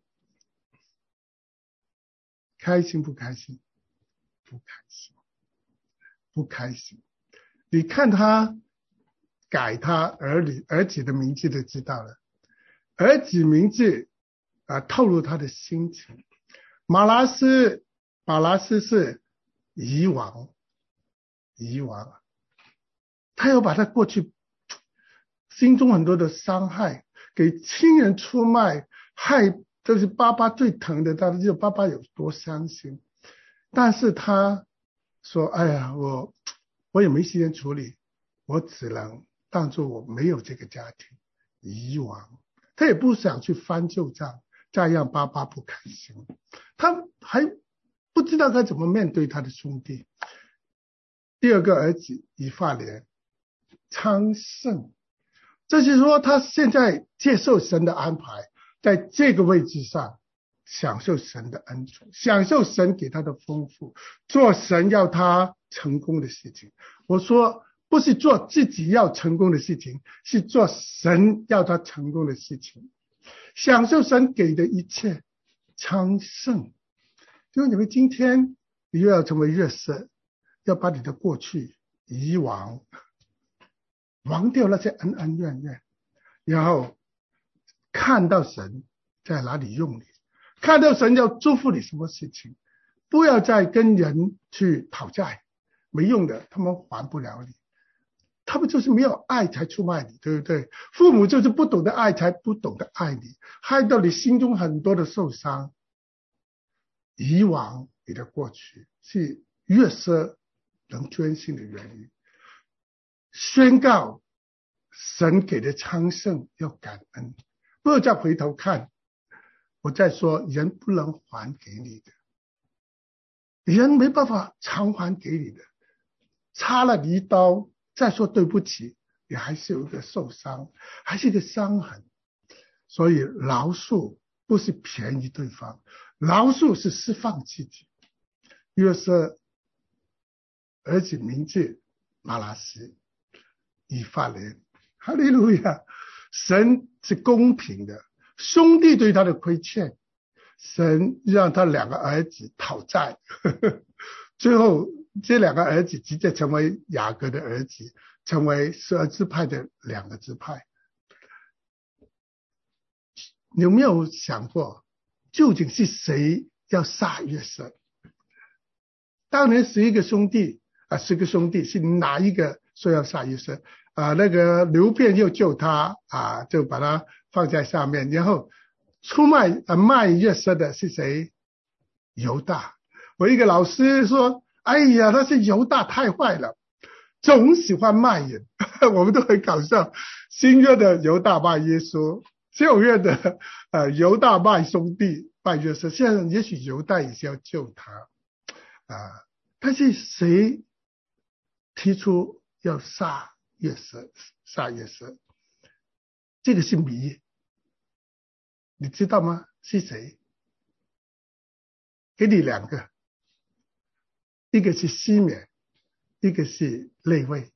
开心不开心？不开心，不开心。你看他改他儿女儿子的名字就知道了，儿子名字啊透露他的心情。马拉斯，马拉斯是夷王，夷王，他要把他过去心中很多的伤害，给亲人出卖，害这是爸爸最疼的，他知道爸爸有多伤心。但是他说：“哎呀，我我也没时间处理，我只能当作我没有这个家庭，遗忘。”他也不想去翻旧账，再让爸爸不开心。他还不知道该怎么面对他的兄弟。第二个儿子以法莲昌盛，这就是说他现在接受神的安排，在这个位置上享受神的恩宠，享受神给他的丰富，做神要他成功的事情。我说不是做自己要成功的事情，是做神要他成功的事情，享受神给的一切，昌盛。因为你们今天你又要成为约瑟，要把你的过去遗忘，忘掉那些恩恩怨怨，然后看到神在哪里用你，看到神要祝福你什么事情，不要再跟人去讨债，没用的，他们还不了你，他们就是没有爱才出卖你，对不对？父母就是不懂得爱才不懂得爱你，害到你心中很多的受伤。遗忘你的过去是约瑟能捐心的原因，宣告神给的昌盛要感恩，不要再回头看。我再说，人不能还给你的，人没办法偿还给你的，插了你一刀，再说对不起，你还是有一个受伤，还是一个伤痕。所以饶恕不是便宜对方，饶恕是释放自己。约瑟儿子名字马拉斯，以法莲，哈利路亚！神是公平的，兄弟对他的亏欠，神让他两个儿子讨债，呵呵，最后这两个儿子直接成为雅各的儿子，成为十二支派的两个支派。有没有想过，究竟是谁要杀约瑟？当年十一个兄弟啊，十个兄弟是哪一个说要杀约瑟啊？那个刘辩又救他啊，就把他放在上面，然后出卖啊卖约瑟的是谁？犹大。我一个老师说：“哎呀，那是犹大太坏了，总喜欢卖人。”我们都很搞笑。新约的犹大卖耶稣，旧约的呃犹大卖兄弟卖约瑟。现在也许犹大也是要救他啊，但是谁提出要杀约瑟？杀约瑟，这个是谜，你知道吗？是谁？给你两个，一个是西缅，一个是利未，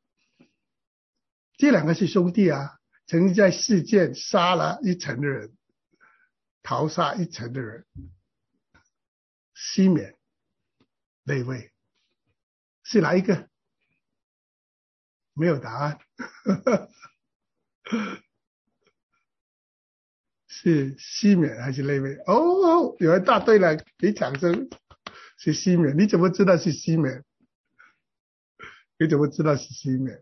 这两个是兄弟啊，曾经在事件杀了一城的人， 逃杀一城的人，西缅、利未，是哪一个？没有答案。是西缅还是利未？哦，有人答对了，给掌声。是西缅，你怎么知道是西缅？你怎么知道是西缅？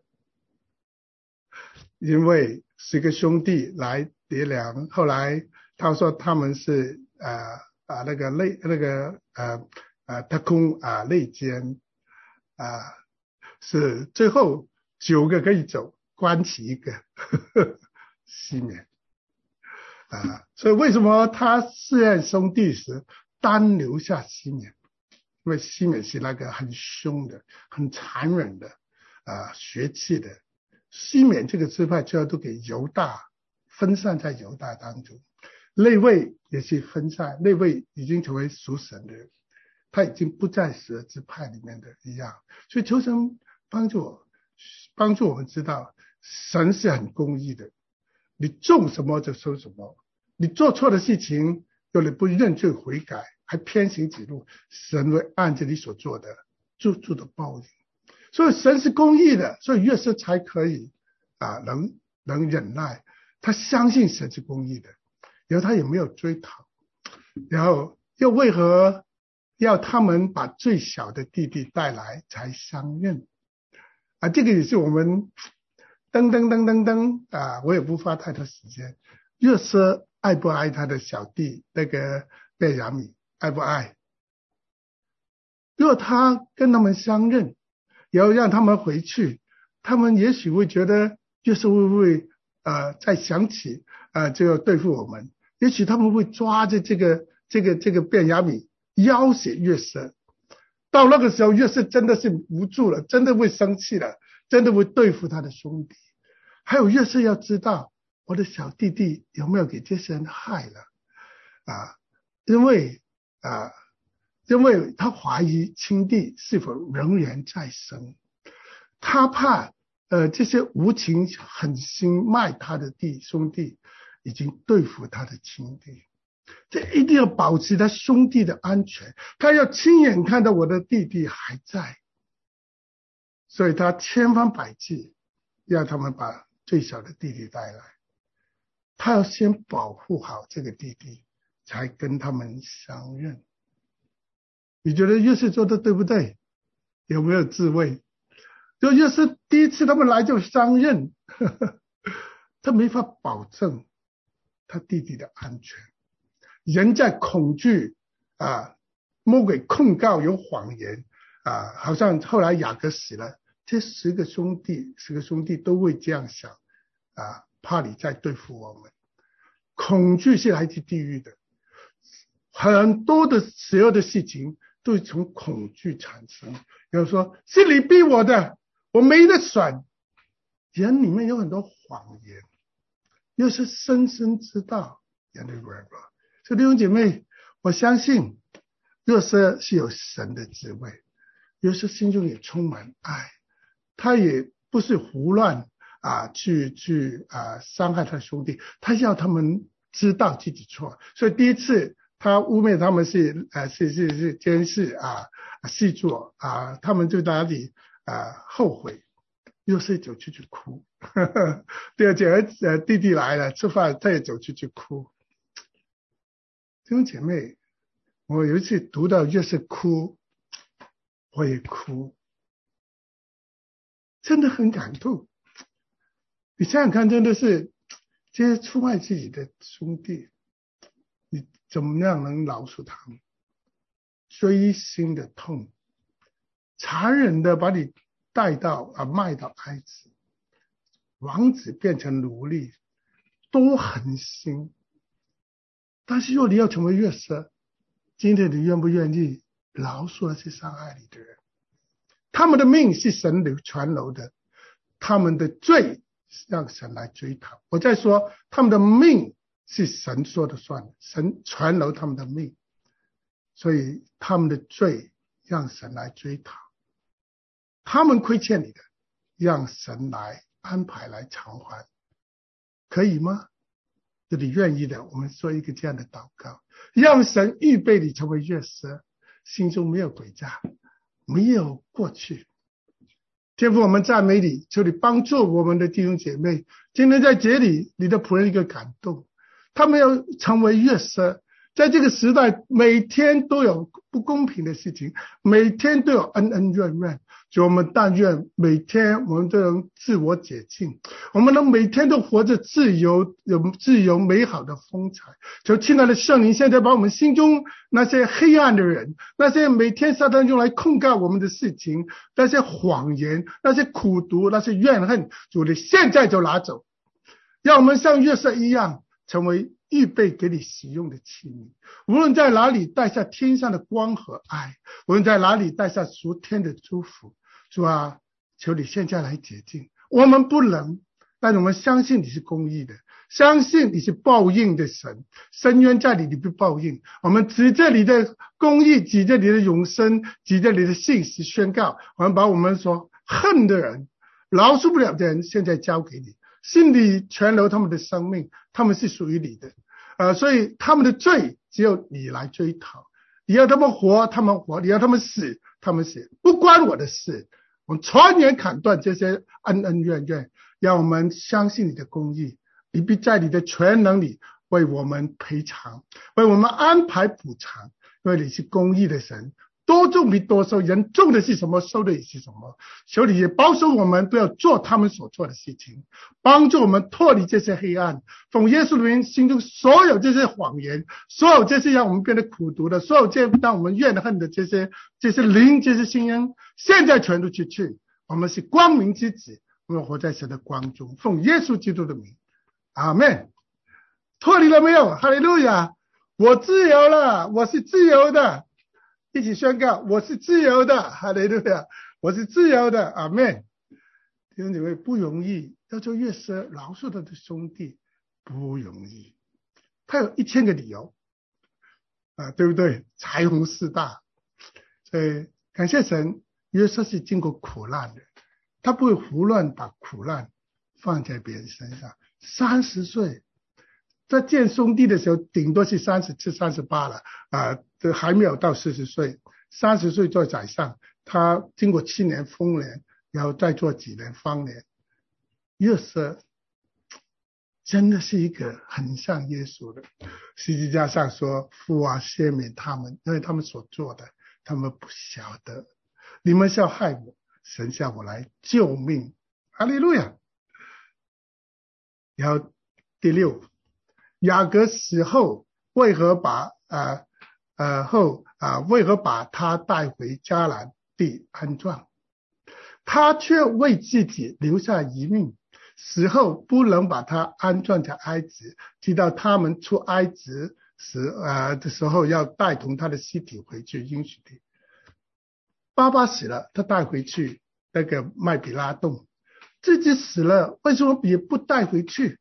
因为十个兄弟来籴粮，后来他说他们是呃啊那个内那个呃呃特工啊内奸啊，是最后九个可以走，关起一个呵呵西缅啊，所以为什么他试验兄弟时单留下西缅？因为西缅是那个很凶的、很残忍的啊血气的。西缅这个支派最后都给犹大分散在犹大当中，利未也是分散，利未已经成为属神的人，他已经不在十二支派里面的一样。所以求神帮助我，帮助我们知道神是很公义的，你种什么就收什么，你做错的事情，有你不认罪悔改，还偏行己路，神会按着你所做的注注的报应。所以神是公义的，所以约瑟才可以啊，能能忍耐，他相信神是公义的，然后他也没有追讨，然后又为何要他们把最小的弟弟带来才相认啊？这个也是我们噔噔噔噔噔啊，我也不花太多时间。约瑟爱不爱他的小弟那个便雅悯？爱不爱？如果他跟他们相认，然后让他们回去，他们也许会觉得约瑟会不会呃再想起呃就要对付我们，也许他们会抓着这个这个这个便雅悯要挟约瑟。到那个时候约瑟真的是无助了，真的会生气了，真的会对付他的兄弟。还有约瑟要知道我的小弟弟有没有给这些人害了啊？因为啊因为他怀疑亲弟是否仍然在生，他怕呃这些无情狠心卖他的弟兄弟已经对付他的亲弟，这一定要保持他兄弟的安全，他要亲眼看到我的弟弟还在，所以他千方百计让他们把最小的弟弟带来，他要先保护好这个弟弟，才跟他们相认。你觉得约瑟做的对不对？有没有智慧？就约瑟第一次他们来就相认，呵呵，他没法保证他弟弟的安全。人在恐惧啊，魔鬼控告有谎言啊，好像后来雅各死了，这十个兄弟十个兄弟都会这样想啊，怕你再对付我们。恐惧是来自地狱的，很多的邪恶的事情都是从恐惧产生。有人说是你逼我的，我没得选。人里面有很多谎言，又是深深知道人的软弱。所以弟兄姐妹，我相信约瑟是有神的智慧，约瑟心中也充满爱，他也不是胡乱啊去去啊伤害他的兄弟，他要他们知道自己错。所以第一次他污蔑他们是呃是是是监视啊细作啊，他们就在那里啊后悔，约瑟走出去哭。呵呵，第二节呃弟弟来了吃饭，他也走出去哭。弟兄姐妹，我有一次读到约瑟哭，我也哭，真的很感动。你想想看，真的是这些出卖自己的兄弟，你怎么样能饶恕他们？锥心的痛，残忍的把你带到啊卖到埃及，王子变成奴隶，多狠心。但是若你要成为约瑟，今天你愿不愿意饶恕那些伤害你的人？他们的命是神流传流的，他们的罪让神来追讨。我在说他们的命是神说的算，神传流他们的命，所以他们的罪让神来追讨。他们亏欠你的，让神来安排来偿还，可以吗？ 如果你愿意的，我们说一个这样的祷告，让神预备你成为约瑟，心中没有诡诈，没有过去。天父，我们赞美你，求你帮助我们的弟兄姐妹，今天在这里你的仆人一个感动，他们要成为约瑟。在这个时代，每天都有不公平的事情，每天都有恩恩怨怨。就我们但愿每天我们都能自我解禁，我们能每天都活着自由，有自由美好的风采。求亲爱的圣灵，现在把我们心中那些黑暗的人，那些每天撒旦用来控告我们的事情，那些谎言，那些苦毒，那些怨恨，主你现在就拿走，让我们像约瑟一样成为预备给你使用的器皿，无论在哪里带下天上的光和爱，无论在哪里带下属天的祝福。主啊，求你现在来解禁，我们不能，但我们相信你是公义的，相信你是报应的神，深渊在你，你不报应。我们指着你的公义，指着你的永生，指着你的信实宣告，我们把我们所恨的人，饶恕不了的人，现在交给你，心里全留他们的生命，他们是属于你的。呃，所以他们的罪只有你来追讨，你要他们活他们活，你要他们死他们死，不关我的事。我们全然砍断这些恩恩怨怨，让我们相信你的公义，你必在你的全能里为我们赔偿，为我们安排补偿，因为你是公义的神，多种比多收，人种的是什么收的也是什么。求你也保守我们不要做他们所做的事情，帮助我们脱离这些黑暗，奉耶稣的名，心中所有这些谎言，所有这些让我们变得苦毒的，所有这些让我们怨恨的这些这些灵，这些心恩，现在全都去去。我们是光明之子，我们活在神的光中，奉耶稣基督的名，阿们。脱离了没有？哈利路亚！我自由了，我是自由的。一起宣告，我是自由的，哈利路亚！我是自由的，阿们。弟兄姐妹，不容易，要做约瑟，饶恕他的兄弟，不容易。他有一千个理由啊，对不对？财宏势大，所以感谢神，约瑟是经过苦难的，他不会胡乱把苦难放在别人身上。三十岁。在见兄弟的时候，顶多是三十七、三十八了啊，这还没有到四十岁。三十岁做宰相，他经过七年丰年，然后再做几年方年。约瑟真的是一个很像耶稣的。十字架上说：“父啊，赦免他们，因为他们所做的，他们不晓得。你们是要害我，神向我来救命。”哈利路亚。然后第六。雅各死后为何把呃呃后啊、呃、为何把他带回迦南地安葬？他却为自己留下遗命，死后不能把他安葬在埃及，直到他们出埃及时呃的时候，要带同他的尸体回去应许地。爸爸死了，他带回去那个麦比拉洞，自己死了，为什么也不带回去？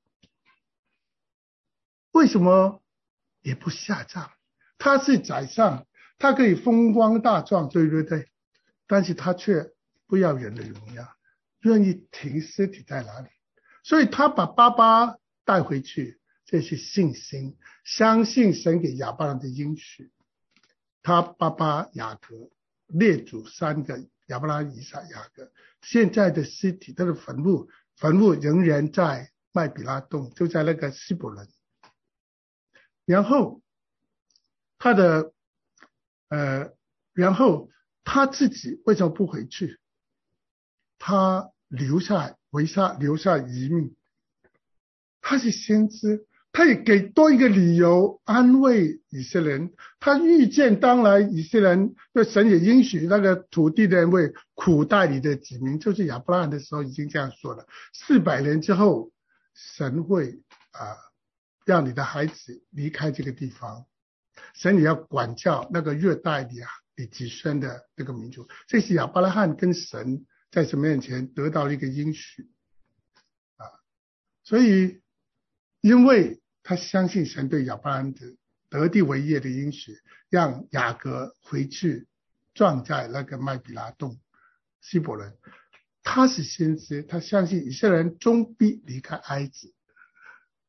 为什么也不下葬？他是宰相，他可以风光大壮，对不对？但是他却不要人的荣耀，愿意停尸体在哪里？所以他把爸爸带回去，这是信心，相信神给亚伯兰的应许。他爸爸雅各列祖三个，亚伯兰、以撒、雅各，现在的尸体，他的坟墓，坟墓仍然在麦比拉洞，就在那个希伯伦。然后他的呃，然后他自己为什么不回去？他留下为他留下遗命，他是先知，他也给多一个理由安慰以色列人。他预见当来以色列人，对神也应许那个土地的人为苦待你的子民，就是亚伯拉罕的时候已经这样说了。四百年之后，神会啊。呃让你的孩子离开这个地方，神也要管教那个虐待你啊你子孙的那个民族。这是亚伯拉罕跟神在神面前得到了一个应许啊，所以因为他相信神对亚伯拉罕的得地为业的应许，让雅各回去葬在那个麦比拉洞希伯伦。他是先知，他相信以色列人终必离开埃及。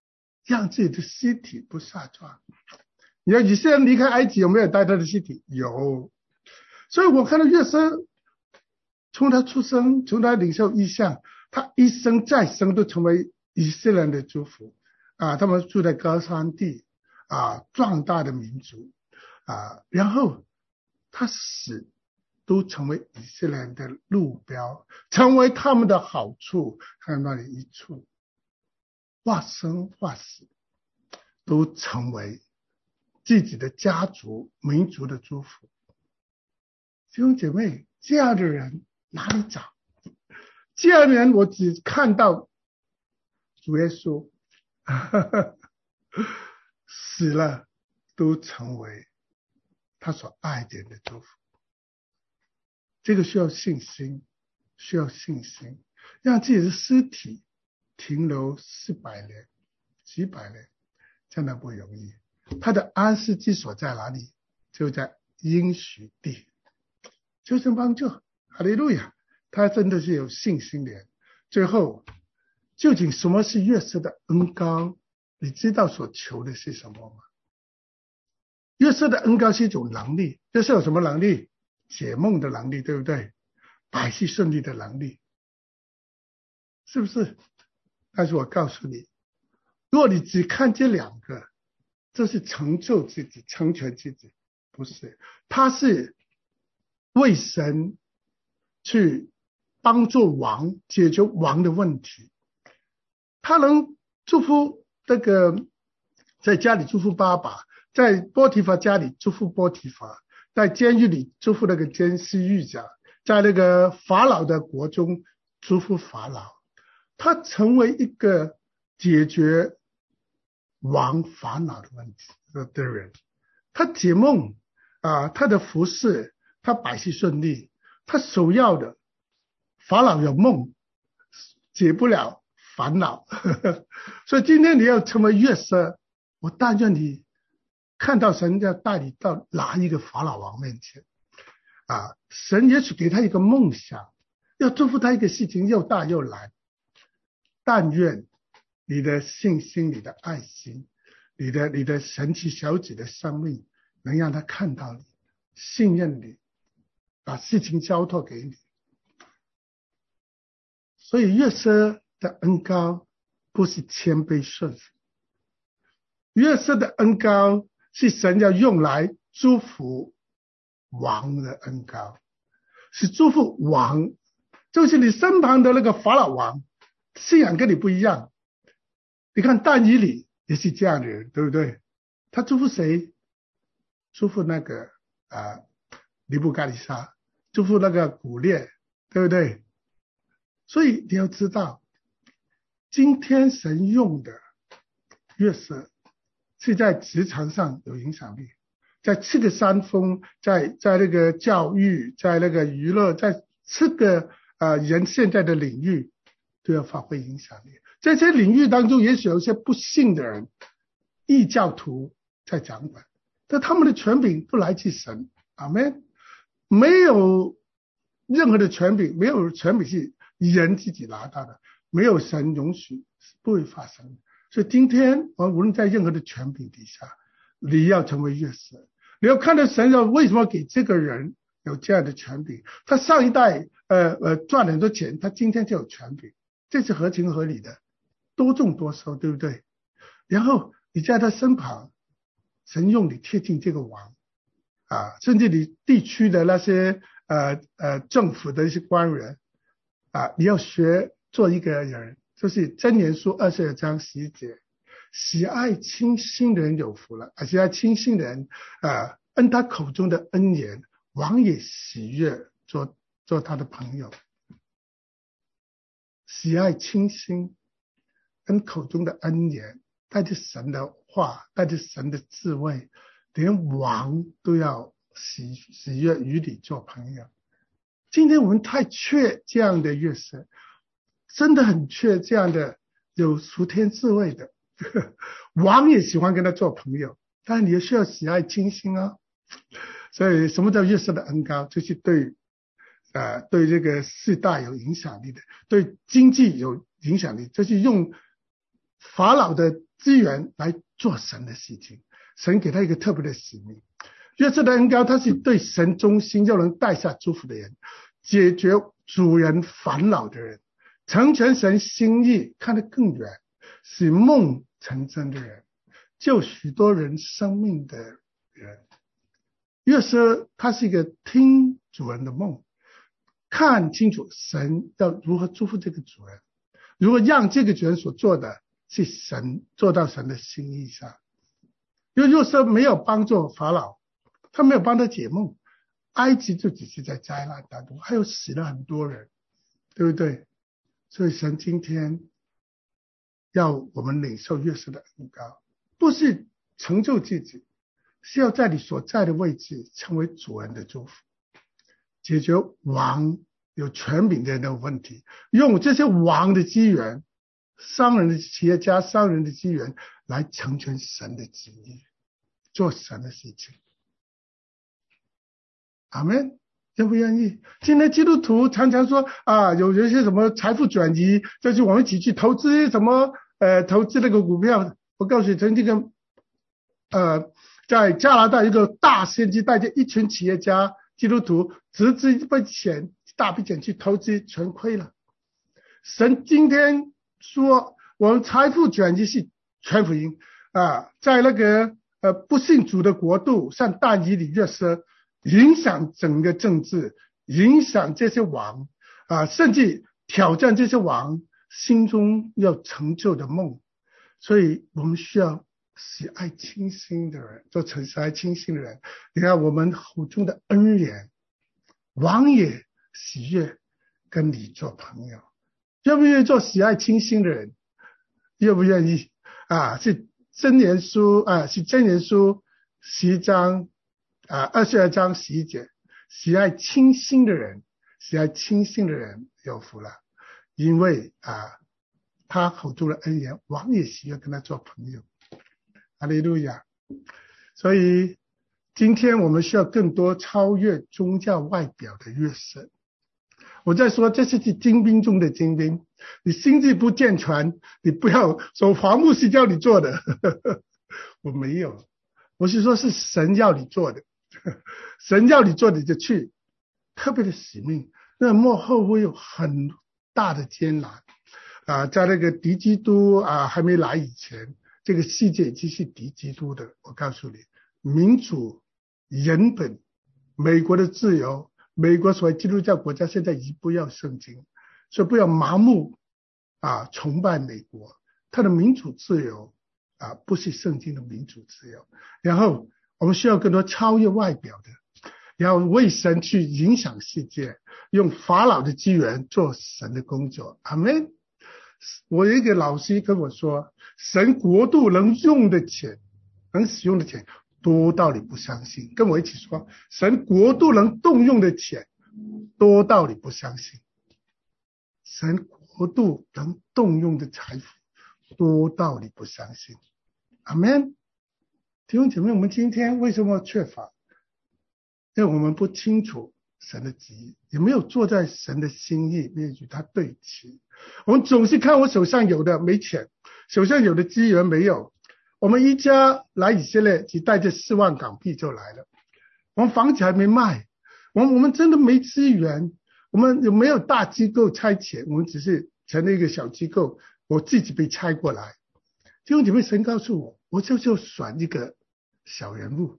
让自己的尸体不下葬。你要以色列人离开埃及有没有带他的尸体？有。所以我看到约瑟从他出生，从他领受异象，他一生再生都成为以色列人的祝福啊！他们住在歌山地啊，壮大的民族啊，然后他死都成为以色列人的路标，成为他们的好处，看那里一处，化生化死都成为自己的家族民族的祝福。弟兄姐妹，这样的人哪里找？这样的人我只看到主耶稣死了都成为他所爱的人的祝福。这个需要信心，需要信心，让自己的尸体停留四百年几百年真的不容易。他的安息之所在哪里？就在应许地，求神帮助，哈利路亚！他真的是有信心的人。最后，究竟什么是约瑟的恩膏？你知道所求的是什么吗？约瑟的恩膏是一种能力。约瑟有什么能力？解梦的能力，对不对？百事顺利的能力，是不是？但是我告诉你，如果你只看这两个，这是成就自己，成全自己，不是。他是为神去帮助王解决王的问题，他能祝福那个在家里祝福爸爸，在波提乏家里祝福波提乏，在监狱里祝福那个监视狱长，在那个法老的国中祝福法老。他成为一个解决王烦恼的问题的人，他解梦啊，他的服侍，他百事顺利，他首要的法老有梦解不了烦恼所以今天你要成为约瑟，我但愿你看到神要带你到哪一个法老王面前啊，神也许给他一个梦想，要祝福他一个事情又大又难，但愿你的信心，你的爱心，你的你的神奇小子的生命能让他看到你，信任你，把事情交托给你。所以约瑟的恩膏不是谦卑顺服，约瑟的恩膏是神要用来祝福王的恩膏，是祝福王，就是你身旁的那个法老王信仰跟你不一样。你看但以理也是这样的人，对不对？他祝福谁？祝福那个啊尼布甲尼撒，祝福那个古列，对不对？所以你要知道，今天神用的约瑟是在职场上有影响力，在七个山峰，在在那个教育，在那个娱乐，在七个呃人现在的领域都要发挥影响力。在这些领域当中，也许有一些不信的人，异教徒在掌管，但他们的权柄都来自神。阿们。没有任何的权柄，没有权柄是人自己拿到的，没有神容许是不会发生的。所以今天我无论在任何的权柄底下，你要成为约瑟，你要看到神要为什么给这个人有这样的权柄。他上一代呃呃赚了很多钱，他今天就有权柄，这是合情合理的，多种多收，对不对？然后你在他身旁，神用你贴近这个王啊，甚至你地区的那些呃呃政府的一些官员啊，你要学做一个人，就是箴言书二十二章十一节，喜爱清心的人有福了，喜爱清心的人啊，按他口中的恩言，王也喜悦做做他的朋友。喜爱清心，跟口中的恩言，带着神的话，带着神的智慧，连王都要喜喜悦与你做朋友。今天我们太缺这样的约瑟，真的很缺这样的有属天智慧的王也喜欢跟他做朋友，但是你也需要喜爱清心啊。所以什么叫约瑟的恩膏？就是对呃对这个世代有影响力的，对经济有影响力，就是用法老的资源来做神的事情。神给他一个特别的使命。约瑟的恩膏，他是对神忠心又能带下祝福的人，解决主人烦恼的人，成全神心意看得更远，使梦成真的人，救许多人生命的人。约瑟他是一个听主人的梦，看清楚神要如何祝福这个主人，如何让这个主人所做的是神做到神的心意上。因为约瑟没有帮助法老，他没有帮他解梦，埃及就只是在灾难当中，还有死了很多人，对不对？所以神今天要我们领受约瑟的恩膏，不是成就自己，是要在你所在的位置成为主人的祝福，解决王有权柄的人的问题，用这些王的资源，商人的企业家商人的资源来成全神的旨意，做神的事情。阿们，愿不愿意？今天基督徒常常说啊，有有一些什么财富转移，就是我们一起去投资什么呃投资那个股票。我告诉你，曾经跟呃在加拿大一个大先知带着一群企业家基督徒直接被钱大笔钱去投资，全亏了。神今天说，我们财富转移是全福音啊，在那个呃不信主的国度，像但以理、约瑟，影响整个政治，影响这些王啊，甚至挑战这些王心中要成就的梦。所以我们需要喜爱清心的人，做成喜爱清心的人。你看我们口中的恩人，王也喜悦跟你做朋友。愿不愿意做喜爱清心的人？愿不愿意啊？是箴言书啊，是箴言书十一章啊，二十二章十一节，喜爱清心的人，喜爱清心的人有福了，因为啊，他口中的恩言，王也喜悦跟他做朋友。哈利路亚！所以今天我们需要更多超越宗教外表的约瑟。我在说，这是精兵中的精兵。你心智不健全，你不要说黄牧师叫你做的，呵呵，我没有，我是说是神要你做的，神要你做的就去，特别的使命。那幕后会有很大的艰难啊，在那个敌基督啊还没来以前，这个世界已经是敌基督的。我告诉你，民主、人本、美国的自由。美国所谓基督教国家现在已经不要圣经，所以不要盲目啊崇拜美国，它的民主自由啊不是圣经的民主自由。然后我们需要更多超越外表的，然后为神去影响世界，用法老的资源做神的工作。阿们。我有一个老师跟我说，神国度能用的钱，能使用的钱多到你不相信。跟我一起说，神国度能动用的钱多到你不相信。神国度能动用的财富多到你不相信。阿们。弟兄姐妹，我们今天为什么缺乏？因为我们不清楚神的旨意，也没有坐在神的心意里面与他对齐。我们总是看我手上有的没钱，手上有的资源没有。我们一家来以色列只带着四万港币就来了，我们房子还没卖，我们我们真的没资源，我们有没有大机构差遣，我们只是成立一个小机构，我自己被差过来。弟兄姐妹，神告诉我，我就就选一个小人物，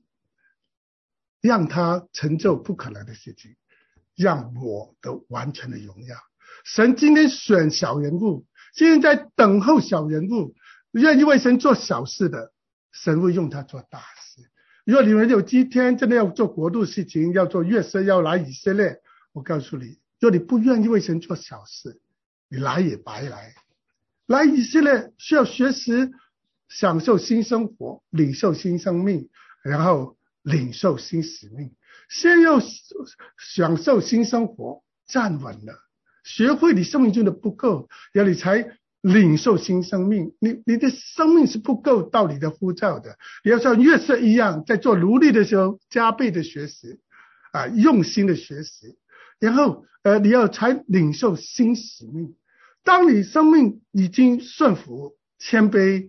让他成就不可能的事情，让我得完全的荣耀。神今天选小人物，现在在等候小人物。愿意为神做小事的，神会用他做大事。如果你们有今天真的要做国度事情，要做约瑟，要来以色列，我告诉你，如果你不愿意为神做小事，你来也白来。来以色列需要学习享受新生活，领受新生命，然后领受新使命。先要享受新生活，站稳了，学会你生命中的不够，然后你才领受新生命。你你的生命是不够到你的呼召的，你要像约瑟一样，在做奴隶的时候加倍的学习啊，用心的学习，然后呃你要才领受新使命。当你生命已经顺服谦卑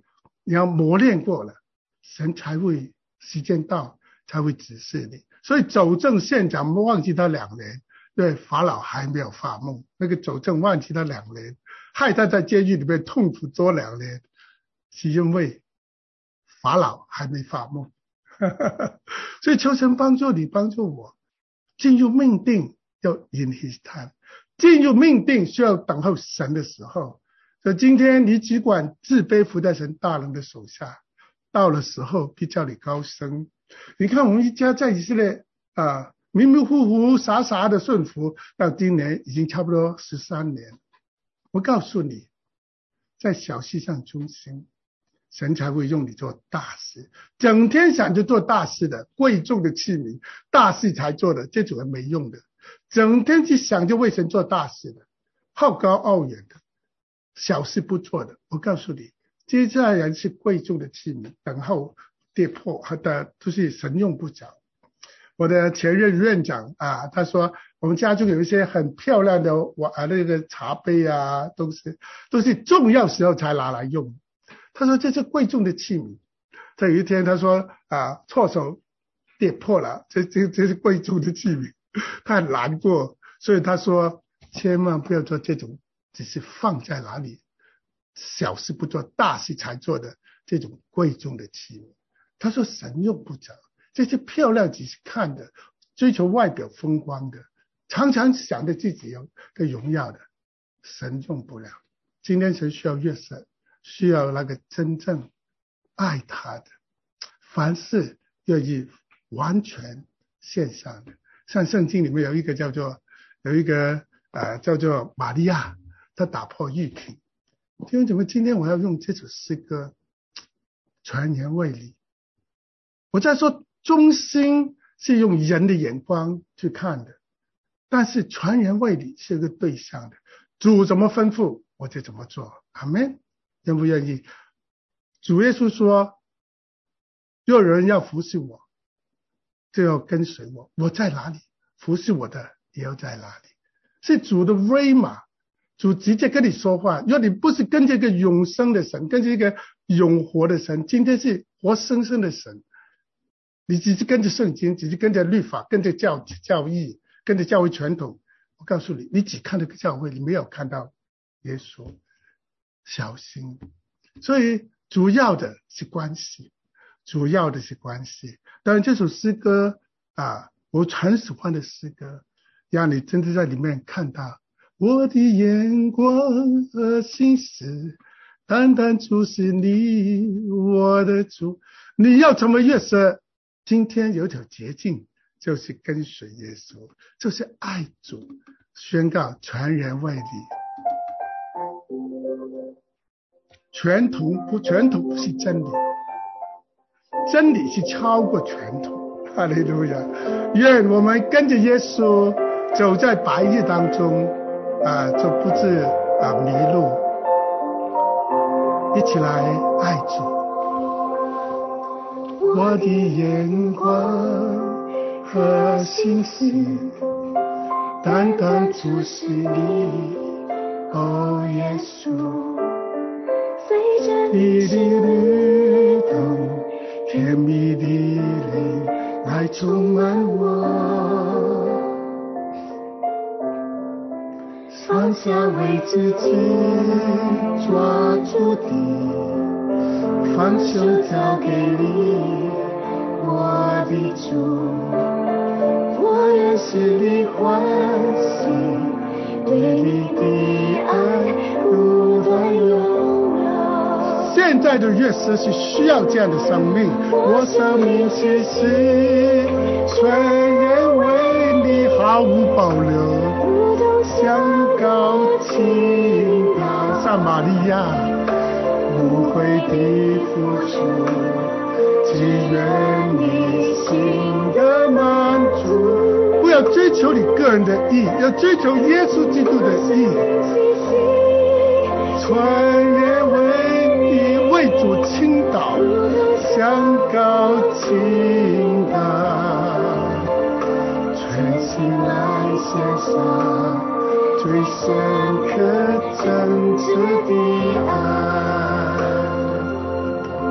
你要磨练过了，神才会时间到才会指示你。所以走正县长忘记他两年，对，法老还没有发梦，那个走正忘记他两年，害他在监狱里面痛苦多两年，是因为法老还没发梦。所以求神帮助你，帮助我进入命定，要 in his time， 进入命定需要等候神的时候。所以今天你只管自卑服在神大能的手下，到了时候必叫你高升。你看我们一家在以色列啊，迷迷糊糊傻傻的顺服，到今年已经差不多十三年。我告诉你，在小事上忠心，神才会用你做大事。整天想着做大事的，贵重的器皿，大事才做的，这种人没用的。整天去想着为神做大事的，好高骛远的，小事不做的，我告诉你，这些人是贵重的器皿，等候跌破的，就是神用不着。我的前任院长啊，他说我们家中有一些很漂亮的瓦那个茶杯啊，都是都是重要时候才拿来用。他说这是贵重的器皿。这有一天他说啊，错手跌破了，这这这是贵重的器皿，他很难过。所以他说千万不要做这种只是放在哪里小事不做大事才做的这种贵重的器皿。他说神用不着这些漂亮，只是看的，追求外表风光的，常常想着自己有个荣耀的，神用不了。今天神需要约瑟，需要那个真正爱他的，凡事愿意完全献上的。像圣经里面有一个叫做有一个呃叫做玛利亚，她打破玉瓶。弟兄姊妹，今天我要用这首诗歌全然为你。我在说忠心是用人的眼光去看的，但是全然为你是一个对象的，主怎么吩咐我就怎么做。阿们，愿不愿意？主耶稣说，若有人要服侍我，就要跟随我，我在哪里，服侍我的也要在哪里。是主的威嘛，主直接跟你说话。若你不是跟这个永生的神，跟这个永活的神，今天是活生生的神，你只是跟着圣经，只是跟着律法，跟着教教义，跟着教会传统，我告诉你，你只看这个教会，你没有看到耶稣。小心。所以主要的是关系，主要的是关系。当然这首诗歌啊，我很喜欢的诗歌，让你真的在里面看到我的眼光和心思单单注视你，我的主。你要成为约瑟，今天有条捷径，就是跟随耶稣，就是爱主，宣告全然为你。传统不传统不是真理，真理是超过传统。哈利路亚！愿我们跟着耶稣走在白日当中啊，就不致啊迷路。一起来爱主。我的眼光和心思单单注视你，哦耶稣。你的律动，甜蜜的灵来充满我，放下为自己抓住的，放手交给你，我的主。我也是你欢喜，对你的爱如同永。现在的约瑟是需要这样的生命，我生命其实全然为你毫无保留，像高青岛撒玛利亚，无悔的付出，只愿你心的满足。不要追求你个人的义，要追求耶稣基督的义，全然为为主倾倒，像高倾倒，全心来献上最深刻真挚的爱。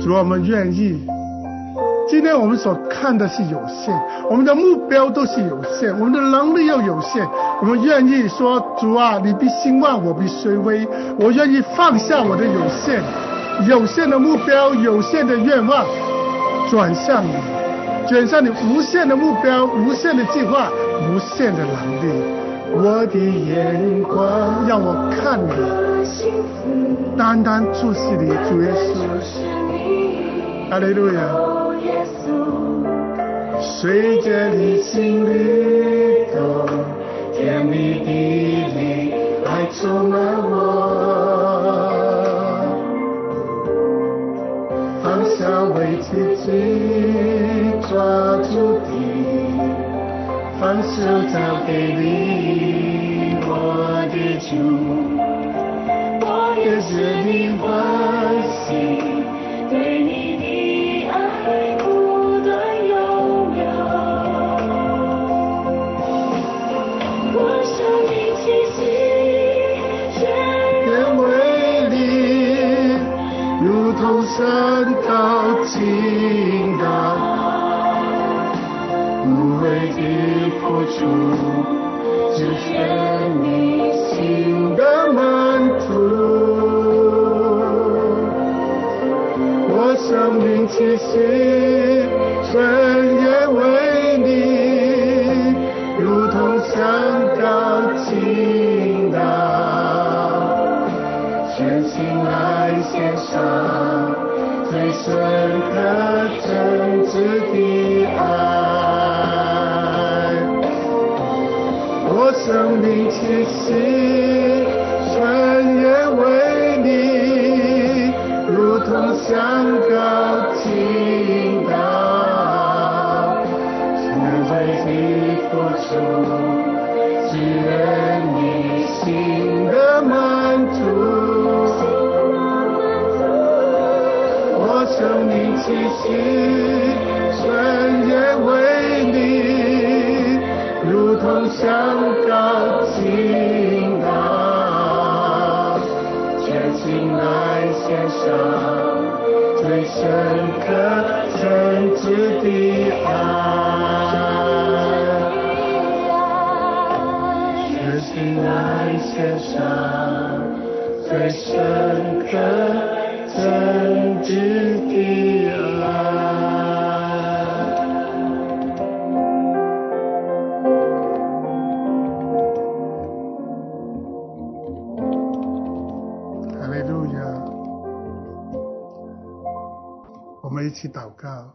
主啊，我们愿意。今天我们所看的是有限，我们的目标都是有限，我们的能力又有限。我们愿意说，主啊，你必兴旺，我必衰微。我愿意放下我的有限，有限的目标，有限的愿望，转向你，转向你无限的目标，无限的计划，无限的能力。我的眼光让我看你，单单注视你，主耶稣。哈利路亚。随着你心律动，甜蜜的灵来充满我，放下为自己抓住的，放手交给你，我的主，我也是你欢喜，对你的爱不断拥有，我生命气息全然为你，如同山高倾倒，无畏的付出，只愿你心的满足。我生命气息全然为你，如同山高倾倒，全心来献上最深刻真挚的爱。我生命气息全然为你，如同山高倾倒，全为你付出，只愿你心的满足。我生命气息全然为你，如同山高倾倒，全心来献上最深刻真挚的爱，全心来献上最深刻真挚的爱。哈利路亚！我们一起祷告。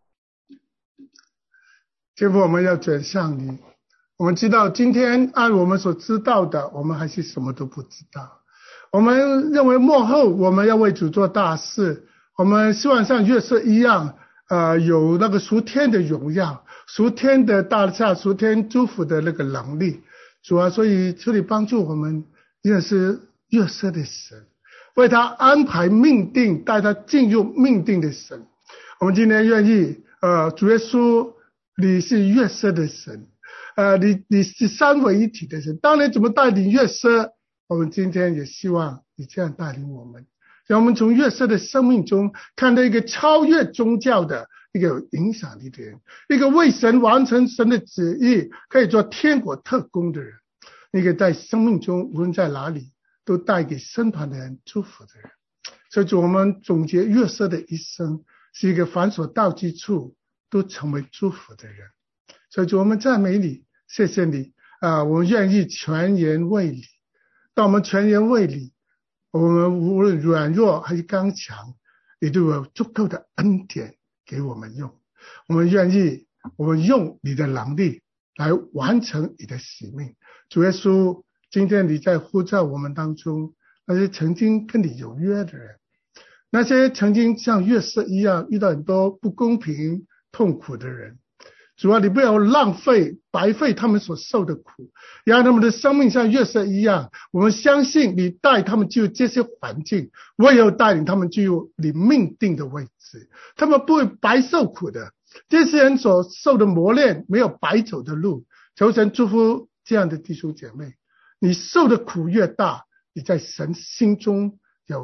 天父，我们要转向你。我们知道今天按我们所知道的，我们还是什么都不知道。我们认为末后我们要为主做大事，我们希望像约瑟一样，呃，有那个属天的荣耀，属天的大厦，属天祝福的那个能力。主啊，所以求你帮助我们认识约瑟的神，为他安排命定，带他进入命定的神。我们今天愿意，呃，主耶稣，你是约瑟的神，呃，你你是三位一体的神。当你怎么带领约瑟，我们今天也希望你这样带领我们，让我们从约瑟的生命中看到一个超越宗教的一个有影响力的人，一个为神完成神的旨意，可以做天国特工的人，一个在生命中无论在哪里都带给身旁的人祝福的人。所以主，我们总结约瑟的一生是一个凡所到之处都成为祝福的人。所以主，我们赞美你，谢谢你啊、呃！我们愿意全然为你。当我们全然为你，我们无论软弱还是刚强，你都有足够的恩典给我们用。我们愿意，我们用你的能力来完成你的使命。主耶稣，今天你在呼召我们当中，那些曾经跟你有约的人，那些曾经像约瑟一样遇到很多不公平痛苦的人，主啊，你不要浪费白费他们所受的苦，让他们的生命像约瑟一样。我们相信你带他们进入这些环境，我也要带领他们进入你命定的位置，他们不会白受苦的。这些人所受的磨练没有白走的路。求神祝福这样的弟兄姐妹，你受的苦越大，你在神心中有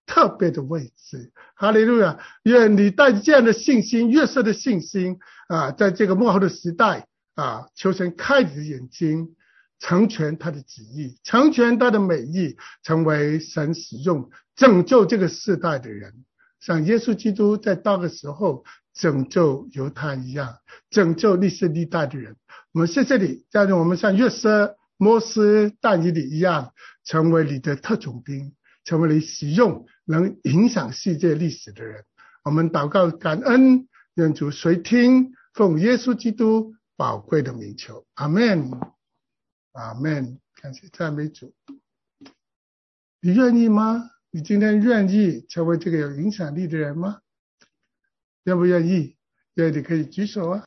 特别的位置。哈利路亚！愿你带着这样的信心，约瑟的信心啊，在这个末后的时代啊，求神开你的眼睛，成全他的旨意，成全他的美意，成为神使用拯救这个世代的人，像耶稣基督在到的时候拯救犹太一样，拯救历世历代的人。我们谢谢你，这样我们像约瑟、摩斯、但以理一样，成为你的特种兵，成为你使用能影响世界历史的人。我们祷告感恩，愿主垂听，奉耶稣基督宝贵的名求，阿们，阿们。感谢赞美主。你愿意吗？你今天愿意成为这个有影响力的人吗？愿不愿意？愿意你可以举手啊。